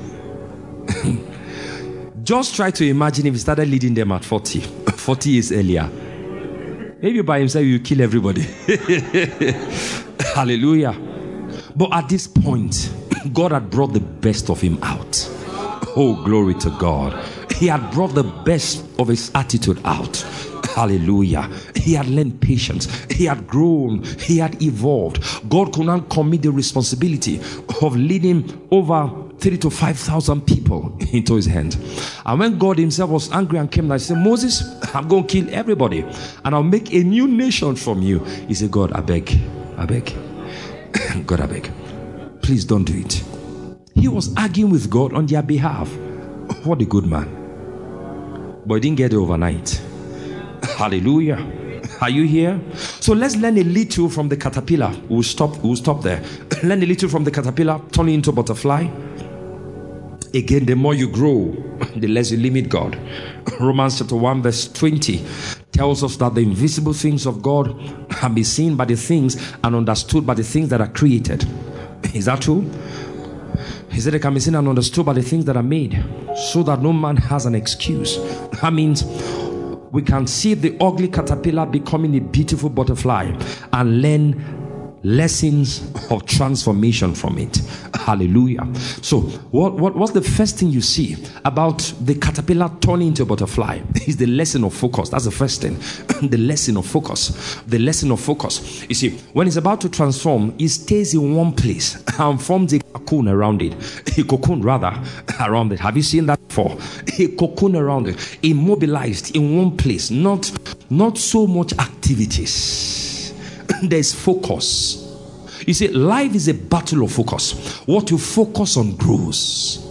Just try to imagine if he started leading them at forty, forty years earlier. Maybe by himself you kill everybody. Hallelujah. But at this point, God had brought the best of him out. Oh, glory to God. He had brought the best of his attitude out. Hallelujah. He had learned patience. He had grown. He had evolved. God could not commit the responsibility of leading over three to five thousand people into his hands. And when God himself was angry and came and said, Moses, I'm going to kill everybody and I'll make a new nation from you. He said, God, I beg, I beg. God, I beg. Please don't do it. He was arguing with God on their behalf. What a good man. But he didn't get it overnight. Hallelujah. Are you here? So let's learn a little from the caterpillar. We'll stop, we'll stop there. Learn a little from the caterpillar, turn it into a butterfly. Again, the more you grow, the less you limit God. Romans chapter one verse twenty tells us that the invisible things of God can be seen by the things and understood by the things that are created. Is that true? He said they can be seen and understood by the things that are made, so that no man has an excuse. That means we can see the ugly caterpillar becoming a beautiful butterfly and learn lessons of transformation from it. Hallelujah. So what, what what's the first thing you see about the caterpillar turning into a butterfly? Is the lesson of focus. That's the first thing. The lesson of focus. The lesson of focus. You see, when it's about to transform, it stays in one place and forms a cocoon around it. A cocoon rather around it. Have you seen that before? A cocoon around it. Immobilized in one place. Not, not so much activities. There's focus. You see, life is a battle of focus. What you focus on grows.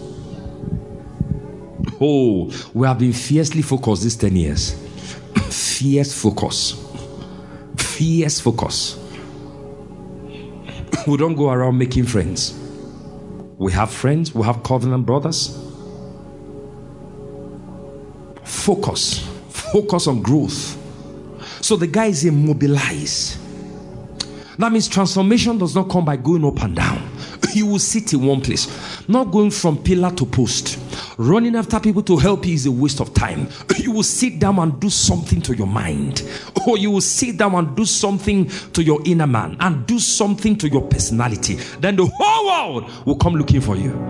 Oh, we have been fiercely focused these ten years. Fierce focus. Fierce focus. We don't go around making friends. We have friends. We have covenant brothers. Focus. Focus on growth. So the guy is immobilized. That means transformation does not come by going up and down. You will sit in one place, not going from pillar to post. Running after people to help you is a waste of time. You will sit down and do something to your mind, or you will sit down and do something to your inner man and do something to your personality. Then the whole world will come looking for you.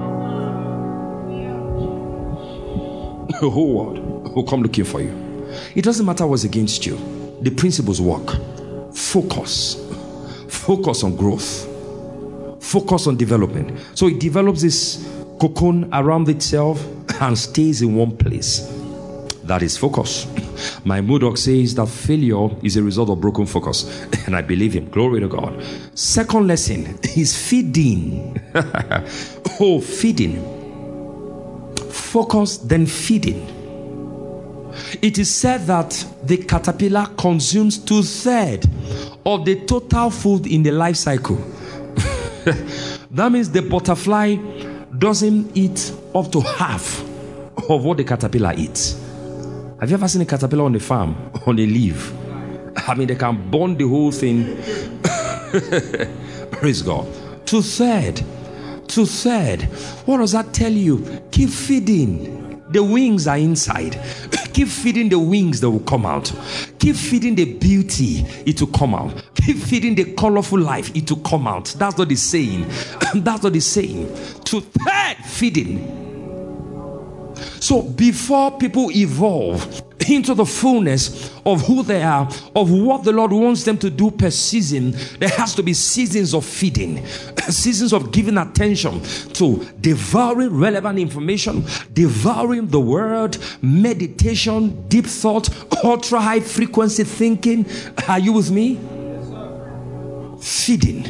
The whole world will come looking for you. It doesn't matter what's against you. The principles work. Focus. Focus on growth. Focus on development. So it develops this cocoon around itself and stays in one place. That is focus. My Murdoch says that failure is a result of broken focus. And I believe him. Glory to God. Second lesson is feeding. Oh, feeding. Focus, then feeding. It is said that the caterpillar consumes two-thirds of the total food in the life cycle. That means the butterfly doesn't eat up to half of what the caterpillar eats. Have you ever seen a caterpillar on the farm, on a leaf? I mean, they can burn the whole thing. Praise God. Two-thirds. Two-thirds. What does that tell you? Keep feeding. The wings are inside. Keep feeding the wings that will come out. Keep feeding the beauty, it will come out. Keep feeding the colorful life, it will come out. That's what he's saying. That's what he's saying. To third feeding. So before people evolve into the fullness of who they are, of what the Lord wants them to do per season, there has to be seasons of feeding, seasons of giving attention to devouring relevant information, devouring the word, meditation, deep thought, ultra high frequency thinking. Are you with me? Feeding.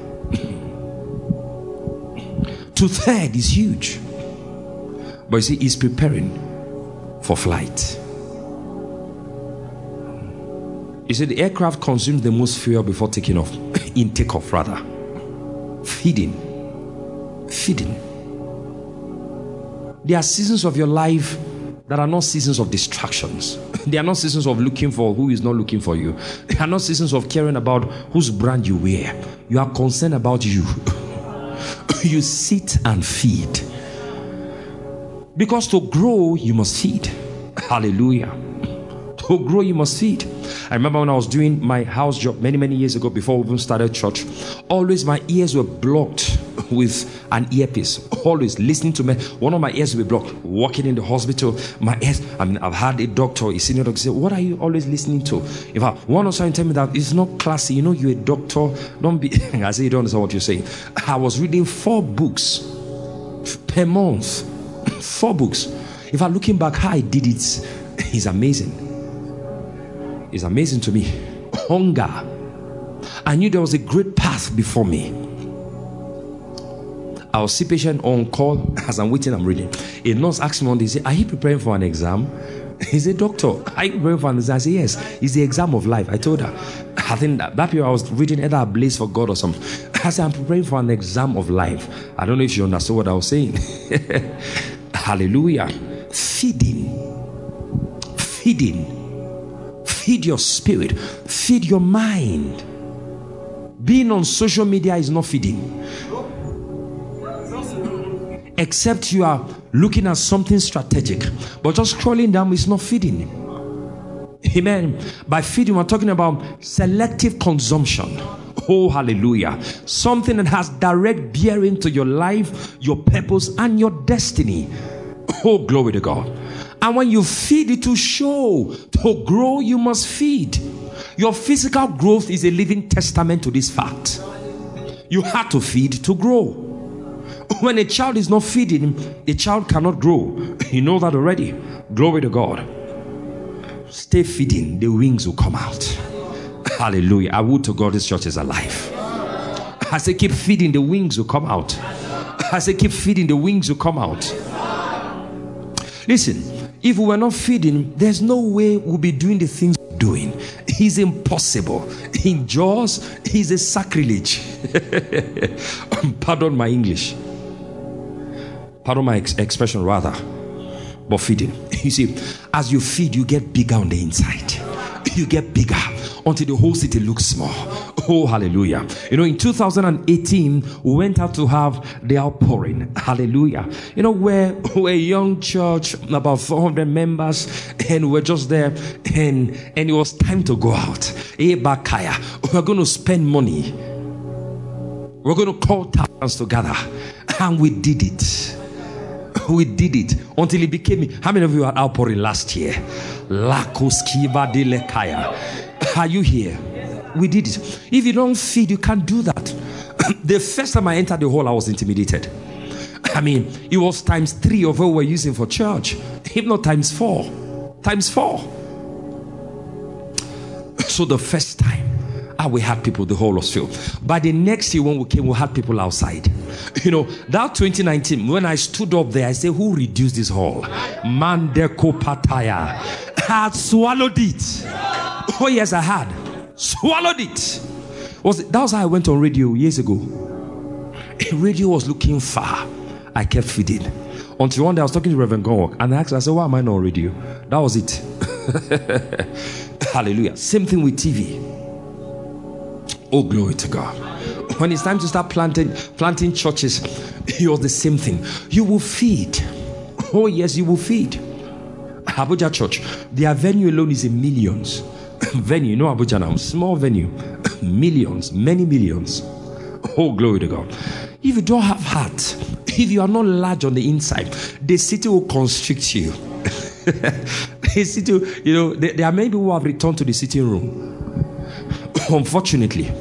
To third is huge. But you see, he's preparing for flight. You see, the aircraft consumes the most fuel before taking off. In takeoff, rather. Feeding. Feeding. There are seasons of your life that are not seasons of distractions. They are not seasons of looking for who is not looking for you. They are not seasons of caring about whose brand you wear. You are concerned about you. You sit and feed. Because to grow, you must feed. Hallelujah. To grow, you must feed. I remember when I was doing my house job many, many years ago before we even started church, always my ears were blocked with an earpiece, always listening to me. One of my ears will be blocked. Walking in the hospital, my ears. I mean, I've had a doctor, a senior doctor, say, "What are you always listening to?" If I one or something tell me that it's not classy, you know, you're a doctor. Don't be. I say you don't understand what you're saying. I was reading four books per month. Four books. If I'm looking back, how I did it, it's amazing. It's amazing to me. Hunger. I knew there was a great path before me. I was see patient on call as I'm waiting, I'm reading. A nurse asked me one day, say, "Are you preparing for an exam?" He said, "Doctor, are you preparing for an exam?" I said, "Yes, it's the exam of life." I told her. I think that, that period I was reading either A Blaze for God or something. I said, "I'm preparing for an exam of life." I don't know if you understood what I was saying. Hallelujah. Feeding. Feeding. Feed your spirit. Feed your mind. Being on social media is not feeding. Except you are looking at something strategic. But just scrolling down is not feeding. Amen. By feeding, we're talking about selective consumption. Oh, hallelujah. Something that has direct bearing to your life, your purpose, and your destiny. Oh, glory to God. And when you feed, it will show. To grow, you must feed. Your physical growth is a living testament to this fact. You have to feed to grow. When a child is not feeding, a child cannot grow. You know that already. Glory to God. Stay feeding, the wings will come out. Hallelujah. I would to God this church is alive. I say keep feeding, the wings will come out. I say keep feeding, the wings will come out. Listen, if we were not feeding, there's no way we'll be doing the things we're doing. It's impossible. In Jaws, it's a sacrilege. Pardon my English. Pardon my ex- expression rather. But feeding. You see, as you feed, you get bigger on the inside. You get bigger until the whole city looks small. Oh, hallelujah. You know, in two thousand eighteen, we went out to have the outpouring. Hallelujah. You know, we're, we're a young church, about four hundred members, and we're just there, and, and it was time to go out. We're going to spend money. We're going to call thousands together. And we did it. We did it until it became. How many of you are outpouring last year? Lakoskiva de lekaya. Are you here? We did it. If you don't feed, you can't do that. The first time I entered the hall, I was intimidated. I mean, it was times three of what we're using for church, if not times four. Times four. So the first time, ah, we had people, the hall was filled. By the next year when we came, we had people outside. You know, that twenty nineteen, when I stood up there, I said, who reduced this hall? Mandeko Pataya. I had swallowed it. Oh yes, I had. Swallowed it. Was that was how I went on radio years ago. Radio was looking far. I kept feeding. Until one day I was talking to Reverend Gonwalk, and I asked her, I said, why am I not on radio? That was it. Hallelujah. Same thing with T V. Oh, glory to God. When it's time to start planting planting churches, it was the same thing. You will feed. Oh yes, you will feed. Abuja Church, their venue alone is in millions. Venue, no Abuja now, small venue. Millions, many millions. Oh, glory to God. If you don't have heart, if you are not large on the inside, the city will constrict you. The city, you know, there, there are many people who have returned to the sitting room. Unfortunately.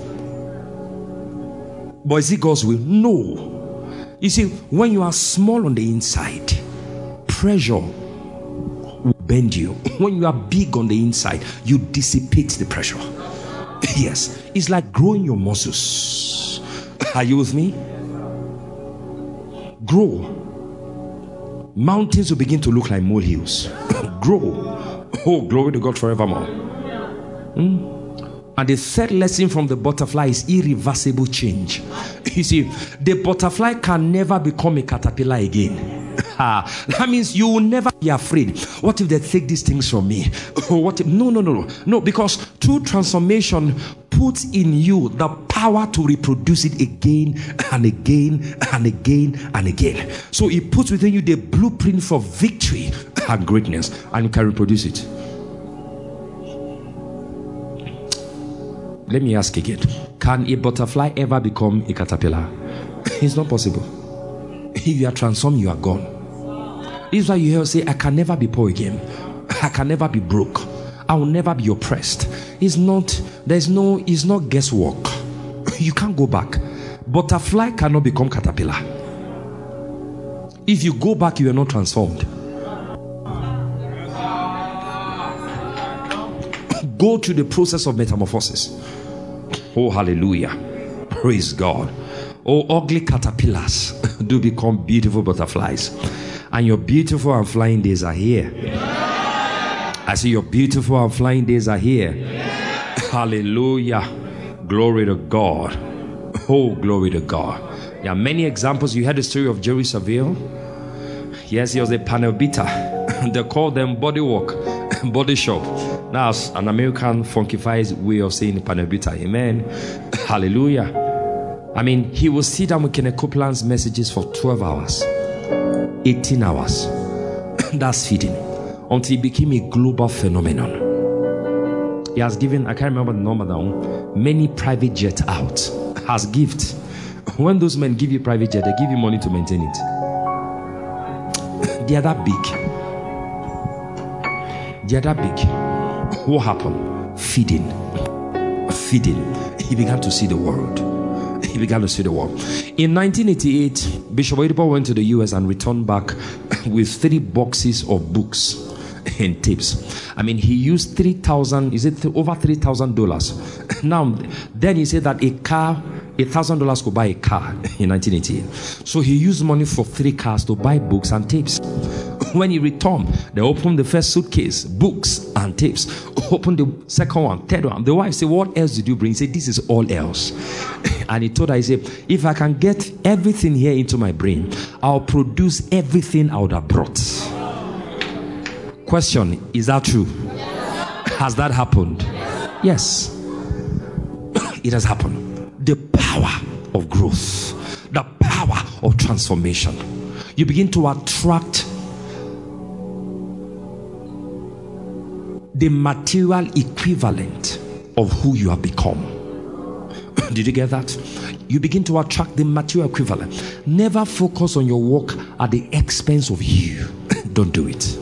But is it God's will? No. You see, when you are small on the inside, pressure will bend you. When you are big on the inside, you dissipate the pressure. Yes, it's like growing your muscles. Are you with me? Grow. Mountains will begin to look like molehills. Grow. Oh, glory to God forevermore. Hmm? And the third lesson from the butterfly is irreversible change. You see, the butterfly can never become a caterpillar again. That means you will never be afraid. What if they take these things from me? What if, no, no, no, no. No, because true transformation puts in you the power to reproduce it again and again and again and again. So it puts within you the blueprint for victory and greatness, and you can reproduce it. Let me ask again. Can a butterfly ever become a caterpillar? It's not possible. If you are transformed, you are gone. This is why you hear us say, I can never be poor again. I can never be broke. I will never be oppressed. It's not, there's no, it's not guesswork. You can't go back. Butterfly cannot become caterpillar. If you go back, you are not transformed. Go through the process of metamorphosis. Oh, hallelujah. Praise God. Oh, ugly caterpillars do become beautiful butterflies. And your beautiful and flying days are here. I see your beautiful and flying days are here. Hallelujah. Glory to God. Oh, glory to God. There are many examples. You heard the story of Jerry Saville. Yes, he was a panel beater. They called them body walk, body shop. That's an American funkified way of saying panel beater. Amen. Hallelujah. I mean, he will sit down with Kenneth Copeland's messages for twelve hours, eighteen hours. That's feeding. Until he became a global phenomenon. He has given, I can't remember the number now, many private jets out as gift. When those men give you private jet, they give you money to maintain it. They are that big. They are that big. What happened? Feeding. Feeding. He began to see the world. He began to see the world. In nineteen eighty-eight, Bishop Oyedepo went to the U S and returned back with three boxes of books and tapes. I mean, he used three thousand, is it th- over three thousand dollars? Now, then he said that a car, a thousand dollars could buy a car in nineteen eighty-eight. So he used money for three cars to buy books and tapes. When he returned, they opened the first suitcase, books and tapes. Opened the second one, third one. The wife said, what else did you bring? He said, this is all else. And he told her, he said, if I can get everything here into my brain, I'll produce everything I would have brought. Question, is that true? Has that happened? Yes. It has happened. The power of growth, the power of transformation. You begin to attract the material equivalent of who you have become. Did you get that? You begin to attract the material equivalent. Never focus on your work at the expense of you. Don't do it.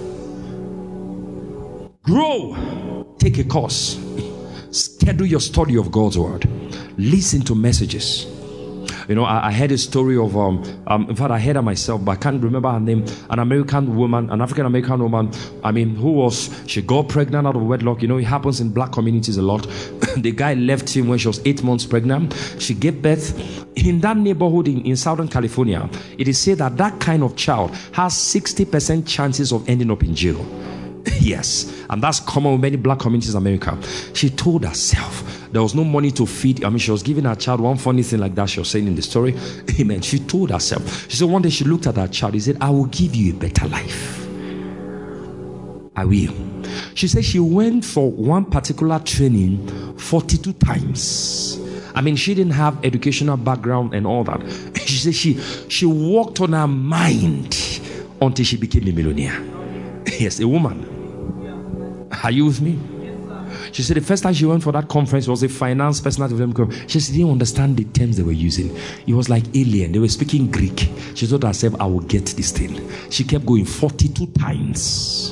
Grow. Take a course. Schedule your study of God's word. Listen to messages. You know, I, I heard a story of, um, um, in fact, I heard her myself, but I can't remember her name. An American woman, an African American woman, I mean, who was, she got pregnant out of wedlock. You know, it happens in black communities a lot. The guy left him when she was eight months pregnant. She gave birth. In that neighborhood in, in Southern California, it is said that that kind of child has sixty percent chances of ending up in jail. Yes, and that's common with many black communities in America. She told herself there was no money to feed. I mean, she was giving her child one funny thing like that she was saying in the story. Amen. She told herself. She said one day she looked at her child. He said, I will give you a better life. I will. She said she went for one particular training forty-two times. I mean, she didn't have educational background and all that. She said she, she worked on her mind until she became a millionaire. Yes, a woman. Are you with me? She said the first time she went for that conference was a finance personal development conference. She said she didn't understand the terms they were using. It was like alien. They were speaking Greek. She told herself, I will get this thing. She kept going forty-two times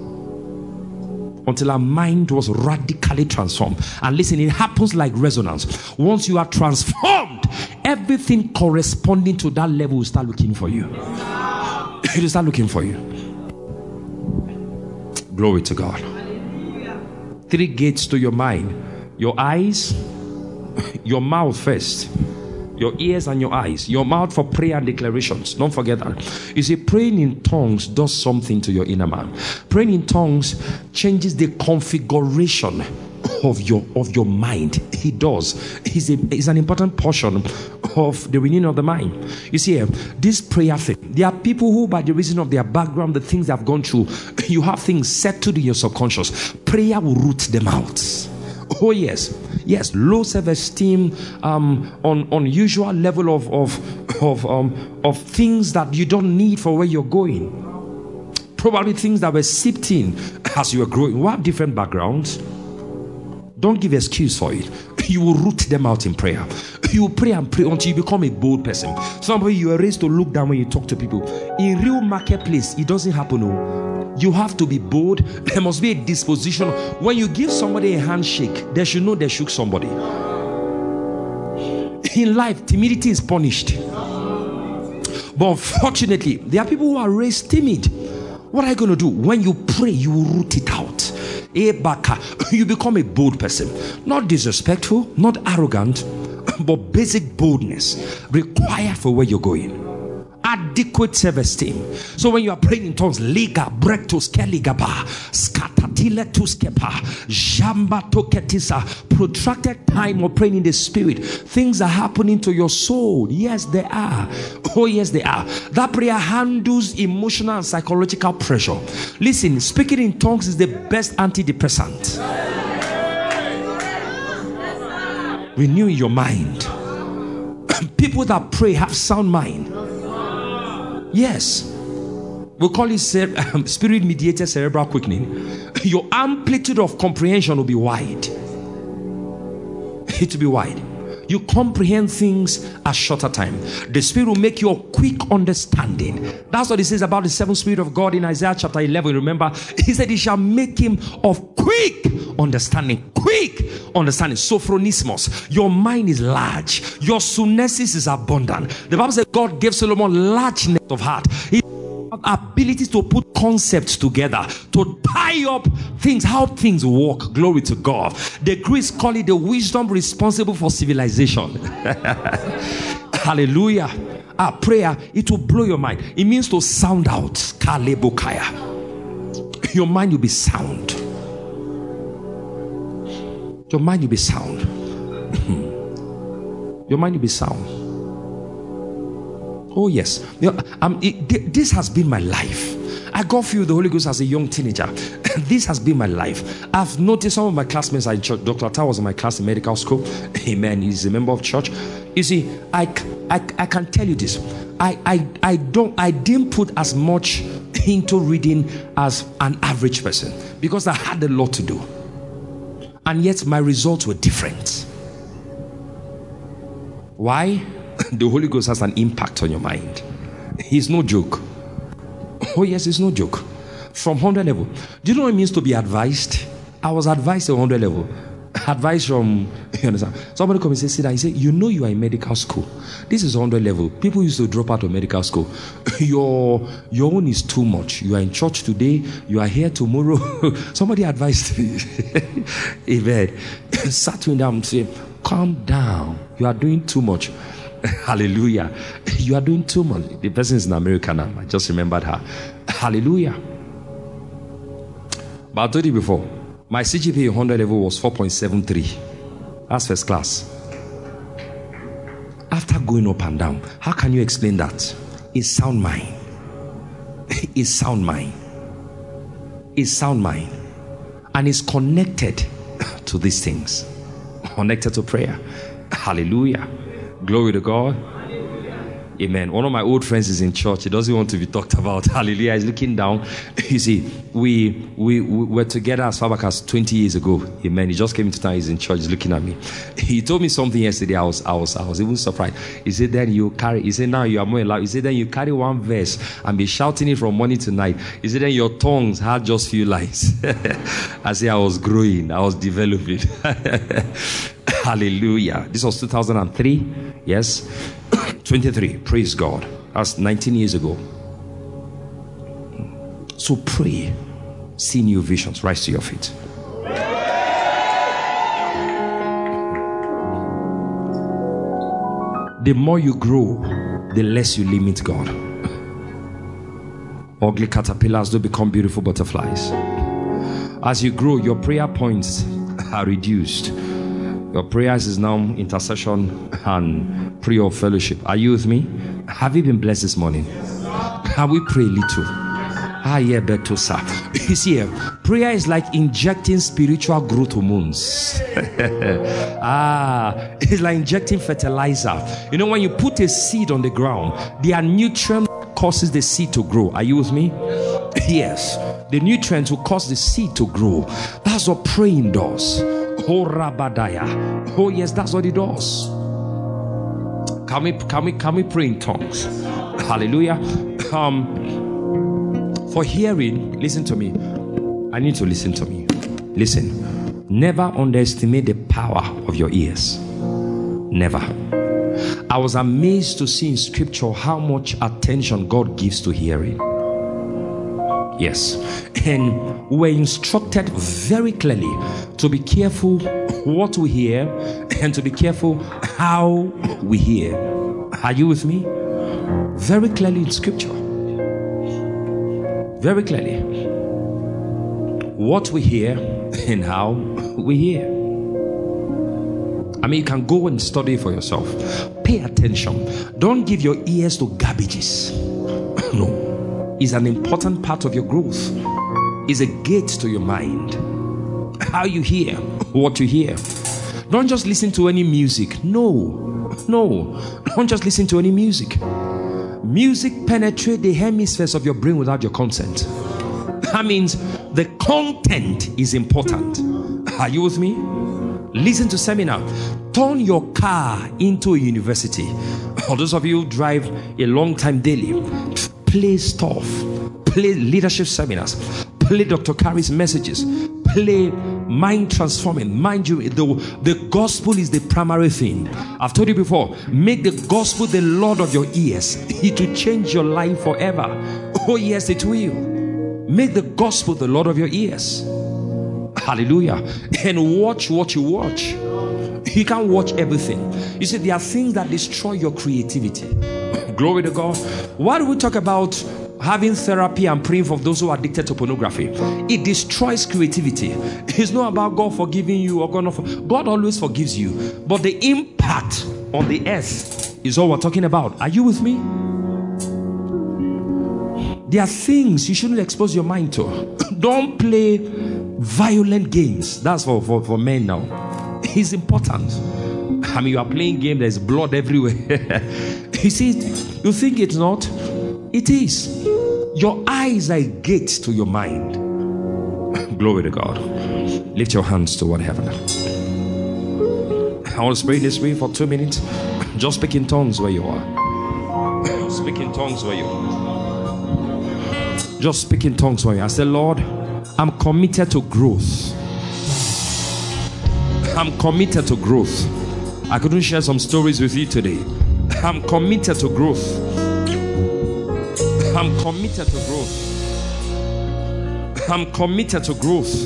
until her mind was radically transformed. And listen, it happens like resonance. Once you are transformed, everything corresponding to that level will start looking for you. It will start looking for you. Glory to God. Three gates to your mind: your eyes, your mouth first, your ears and your eyes. Your mouth for prayer and declarations. Don't forget that. You see, praying in tongues does something to your inner man. Praying in tongues changes the configuration of your of your mind. It does. It's, a, it's an important portion of the renewing of the mind. You see, this prayer thing, there are people who, by the reason of their background, the things they have gone through, you have things settled in your subconscious. Prayer will root them out. Oh yes, yes. Low self-esteem, um, on unusual level of of of um of things that you don't need for where you're going. Probably things that were seeped in as you were growing. We have different backgrounds. Don't give excuse for it. You will root them out in prayer. You will pray and pray until you become a bold person. Some of you are raised to look down when you talk to people. In real marketplace, it doesn't happen. No. You have to be bold. There must be a disposition. When you give somebody a handshake, they should know they shook somebody. In life, timidity is punished. But unfortunately, there are people who are raised timid. What are you going to do? When you pray, you will root it out. You become a bold person. Not disrespectful, not arrogant, but basic boldness required for where you're going. Adequate self-esteem. So when you are praying in tongues, liga brektos keligaba skatatile tuskepa jamba toketisa, protracted time of praying in the spirit, things are happening to your soul. Yes, they are. Oh yes, they are. That prayer handles emotional and psychological pressure. Listen, speaking in tongues is the best antidepressant. Renew your mind. People that pray have sound mind. Yes, we'll call it spirit mediated cerebral quickening. Your amplitude of comprehension will be wide. It will be wide. You comprehend things at shorter time. The spirit will make you a quick understanding. That's what it says about the seventh spirit of God in Isaiah chapter eleven. Remember, he said he shall make him of quick understanding. Quick understanding. Sophronismos. Your mind is large. Your sunesis is abundant. The Bible says God gave Solomon largeness of heart. He abilities to put concepts together, to tie up things, how things work. Glory to God. The Greeks call it the wisdom responsible for civilization. Hallelujah. Our prayer, it will blow your mind. It means to sound out. Kalebokaya. Your mind will be sound. Your mind will be sound. Your mind will be sound. Oh yes, you know, um, it, this has been my life. I got filled with the Holy Ghost as a young teenager. This has been my life. I've noticed some of my classmates are in church. Doctor Atta was in my class in medical school. Amen. He's a member of church. You see, I, I, I can tell you this. I, I, I don't. I didn't put as much into reading as an average person because I had a lot to do, and yet my results were different. Why? The Holy Ghost has an impact on your mind. He's no joke. Oh yes, it's no joke. From one hundred level. Do you know what it means to be advised? I was advised at one hundred level. Advice from, you understand? Somebody come and say, sit down. He said, you know you are in medical school. This is one hundred level. People used to drop out of medical school. Your, your own is too much. You are in church today. You are here tomorrow. Somebody advised me. Amen. Sat me down and said, calm down. You are doing too much. Hallelujah. You are doing too much. The person is in America now. I just remembered her. Hallelujah. But I told you before, my C G P A one hundred level was four point seven three. That's first class. After going up and down, how can you explain that? It's sound mind. It's sound mind. It's sound mind. And it's connected to these things. Connected to prayer. Hallelujah. Glory to God. Amen. One of my old friends is in church. He doesn't want to be talked about. Hallelujah. He's looking down. You see, we, we, we were together as far back as twenty years ago. Amen. He just came into town. He's in church. He's looking at me. He told me something yesterday. I was, I was, I was even surprised. He said, then you carry, he said, now you are more allowed. He said, then you carry one verse and be shouting it from morning to night. He said, then your tongues had just few lines. I said, I was growing. I was developing. Hallelujah. This was two thousand three. Yes. twenty-three. Praise God. That's nineteen years ago. So pray. See new visions. Rise to your feet. The more you grow, the less you limit God. Ugly caterpillars do become beautiful butterflies. As you grow, your prayer points are reduced. Your prayers is now intercession and prayer of fellowship. Are you with me? Have you been blessed this morning? Can we pray a little? Ah, yeah, better, sir. You see, prayer is like injecting spiritual growth hormones. Ah, it's like injecting fertilizer. You know, when you put a seed on the ground, there are nutrients that causes the seed to grow. Are you with me? Yes. The nutrients will cause the seed to grow. That's what praying does. Oh, Rabadaya. Oh, yes, that's what it does. Can we, can we, can we pray in tongues? Hallelujah. Um, for hearing, listen to me. I need to listen to me. Listen. Never underestimate the power of your ears. Never. I was amazed to see in scripture how much attention God gives to hearing. Yes. And we were instructed very clearly to be careful what we hear and to be careful how we hear. Are you with me? Very clearly in scripture. Very clearly. What we hear and how we hear. I mean, you can go and study for yourself. Pay attention. Don't give your ears to garbages. No. It's an important part of your growth. It's a gate to your mind. How you hear, what you hear. Don't just listen to any music. No. No. Don't just listen to any music. Music penetrates the hemispheres of your brain without your consent. That means the content is important. Are you with me? Listen to seminar. Turn your car into a university. For those of you who drive a long time daily, play stuff. Play leadership seminars. Play Doctor Carey's messages. Play mind transforming. Mind you, the, the gospel is the primary thing. I've told you before, make the gospel the Lord of your ears. It will change your life forever. Oh yes, it will. Make the gospel the Lord of your ears. Hallelujah. And watch what you watch. You can't watch everything. You see, there are things that destroy your creativity. Glory to God. Why do we talk about having therapy and praying for those who are addicted to pornography? It destroys creativity. It's not about God forgiving you or God not for, God always forgives you, but the impact on the earth is all we're talking about. Are you with me? There are things you shouldn't expose your mind to. Don't play violent games. That's for, for, for men now. It's important. I mean, you are playing game, there's blood everywhere. You see, you think it's not? It is. Your eyes are a gate to your mind. Glory to God. Lift your hands toward heaven. I want to pray this way for two minutes. Just speak in tongues where you are. Speak in tongues where you are. Just speak in tongues where you are. I say, Lord, I'm committed to growth. I'm committed to growth. I couldn't share some stories with you today. I'm committed to growth. I'm committed to growth. I'm committed to growth.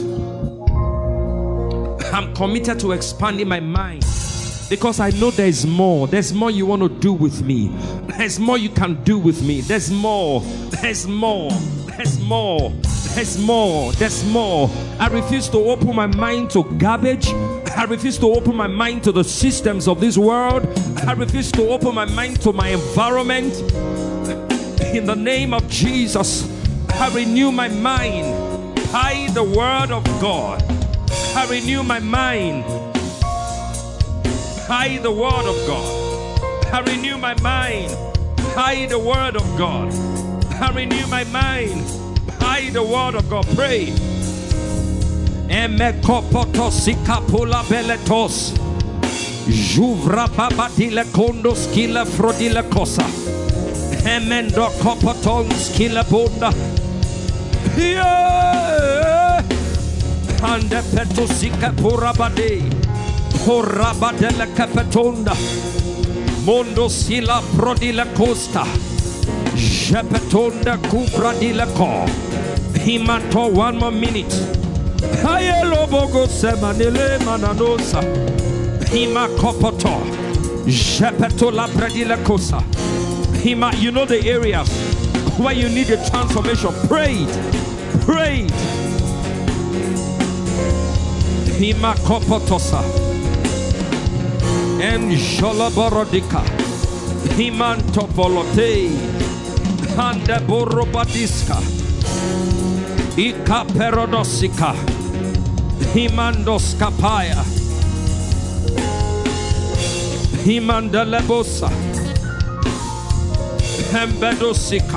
I'm committed to expanding my mind, because I know there is more. There's more you want to do with me. There's more you can do with me. There's more. There's more. There's more. There's more. There's more. I refuse to open my mind to garbage. I refuse to open my mind to the systems of this world. I refuse to open my mind to my environment. In the name of Jesus, I renew my mind by the word of God. I renew my mind by the word of God. I renew my mind by the word of God. I renew my mind by the word of God. Pray. Emekopotosikapula beletos. Juvra babadile kondos kila frodile kosa. Emendo kopotons kila bunda. Yeah. Ande petosika purabade. Porabadele kapetonda. Mondo sila prodile costa. Jepetonda kupradile ko. Himato, one more minute. Hayelo bogo semanele mananosa. Hima kopoto. Jepeto la pradile kosa. Hima, you know the areas where you need a transformation. Pray it. Pray it. Hima kopotosa. En jolaborodika. Himanto volote. Hande borobadiska. Ika perodosika. Himandoskapaya. Himandelebosa. Hembedosika.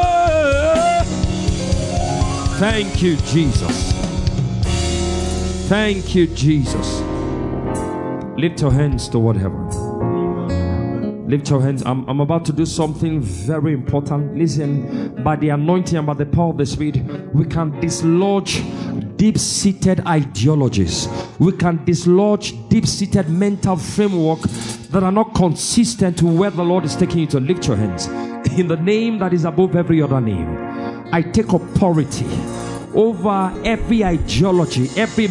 Oh! Thank you, Jesus. Thank you, Jesus. Lift your hands toward heaven. Lift your hands. I'm, I'm about to do something very important. Listen, by the anointing and by the power of the Spirit, we can dislodge deep-seated ideologies. We can dislodge deep-seated mental framework that are not consistent to where the Lord is taking you to. Lift your hands. In the name that is above every other name, I take authority over every ideology, every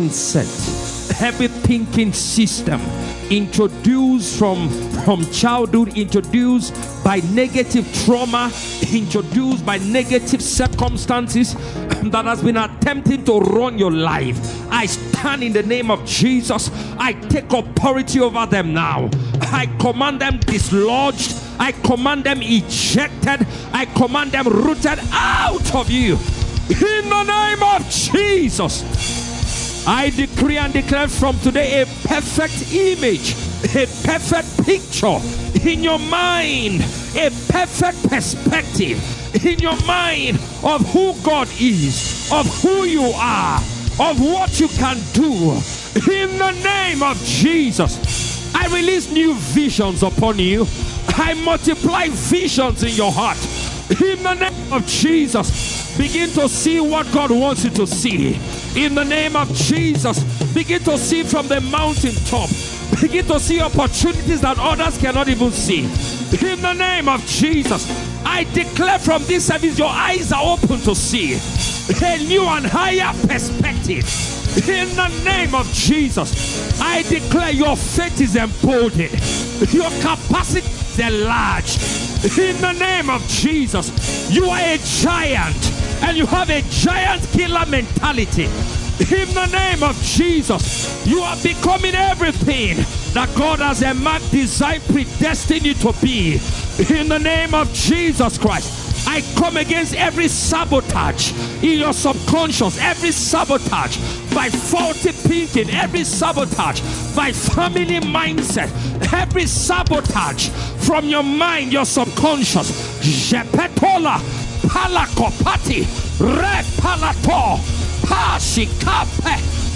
mindset, every thinking system introduced from, from childhood, introduced by negative trauma, introduced by negative circumstances that has been attempting to run your life. I stand in the name of Jesus. I take authority over them now. I command them dislodged. I command them ejected. I command them rooted out of you. In the name of Jesus. I decree and declare from today a perfect image, a perfect picture in your mind, a perfect perspective in your mind of who God is, of who you are, of what you can do. In the name of Jesus, I release new visions upon you. I multiply visions in your heart. In the name of Jesus, begin to see what God wants you to see. In the name of Jesus, begin to see from the mountaintop. Begin to see opportunities that others cannot even see. In the name of Jesus, I declare from this service, your eyes are open to see a new and higher perspective. In the name of Jesus, I declare your faith is emboldened. Your capacity is enlarged. In the name of Jesus, you are a giant. And you have a giant killer mentality. In the name of Jesus, you are becoming everything that God has earmarked, designed, predestined you to be. In the name of Jesus Christ, I come against every sabotage in your subconscious, every sabotage by faulty thinking, every sabotage by family mindset, every sabotage from your mind, your subconscious. Jepetola. Palakopati, Repalato, Pasikape,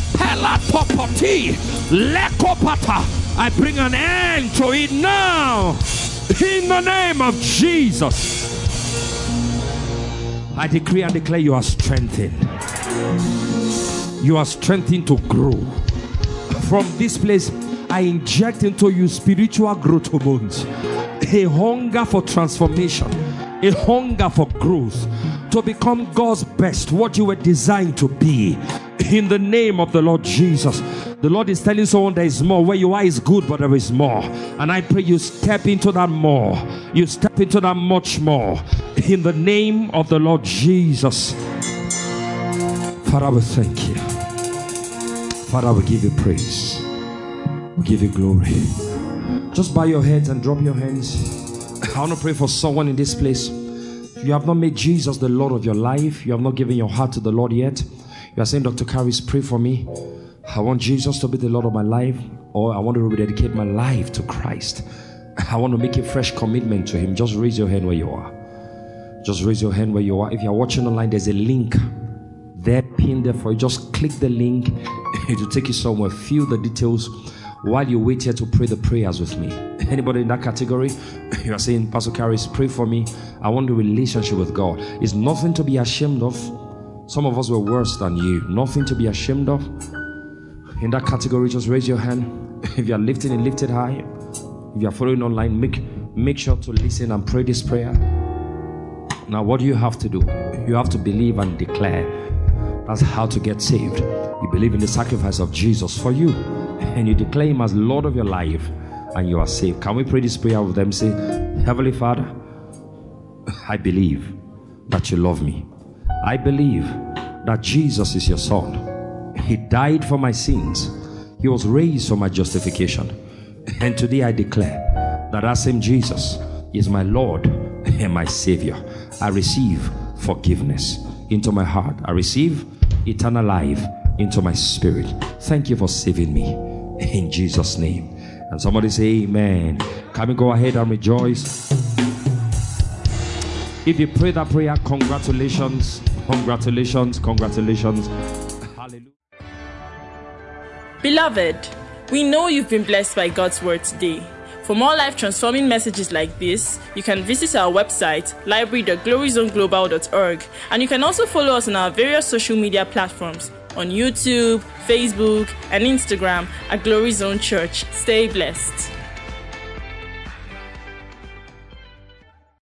Pelatopoti, Lekopata. I bring an end to it now. In the name of Jesus, I decree and declare you are strengthened. You are strengthened to grow. From this place, I inject into you spiritual growth hormones, a hunger for transformation, a hunger for growth, to become God's best, what you were designed to be. In the name of the Lord Jesus, the Lord is telling someone there is more. Where you are is good, but there is more. And I pray you step into that more. You step into that much more. In the name of the Lord Jesus. Father, we thank you. Father, we give you praise. We give you glory. Just bow your heads and drop your hands. I want to pray for someone in this place. If you have not made Jesus the Lord of your life, you have not given your heart to the Lord yet, you are saying, Doctor Caris, pray for me. I want Jesus to be the Lord of my life, or I want to rededicate my life to Christ. I want to make a fresh commitment to Him. Just raise your hand where you are. Just raise your hand where you are. If you are watching online, there's a link there pinned there for you. Just click the link. It will take you somewhere. Fill the details while you wait here to pray the prayers with me. Anybody in that category? You are saying, Pastor Caris, pray for me. I want a relationship with God. It's nothing to be ashamed of. Some of us were worse than you. Nothing to be ashamed of. In that category, just raise your hand. If you are lifted and lifted high, if you are following online, make, make sure to listen and pray this prayer. Now, what do you have to do? You have to believe and declare. That's how to get saved. You believe in the sacrifice of Jesus for you, and you declare Him as Lord of your life, and you are saved. Can we pray this prayer with them? Say, Heavenly Father, I believe that you love me. I believe that Jesus is your Son. He died for my sins. He was raised for my justification. And today I declare that that same Jesus is my Lord and my Savior. I receive forgiveness into my heart. I receive eternal life into my spirit. Thank you for saving me. In Jesus' name. And somebody say amen. Can we go ahead and rejoice? If you pray that prayer, congratulations, congratulations, congratulations. Hallelujah. Beloved, we know you've been blessed by God's word today. For more life-transforming messages like this, you can visit our website, library dot glory zone global dot org, and you can also follow us on our various social media platforms on YouTube, Facebook, and Instagram at Glory Zone Church. Stay blessed.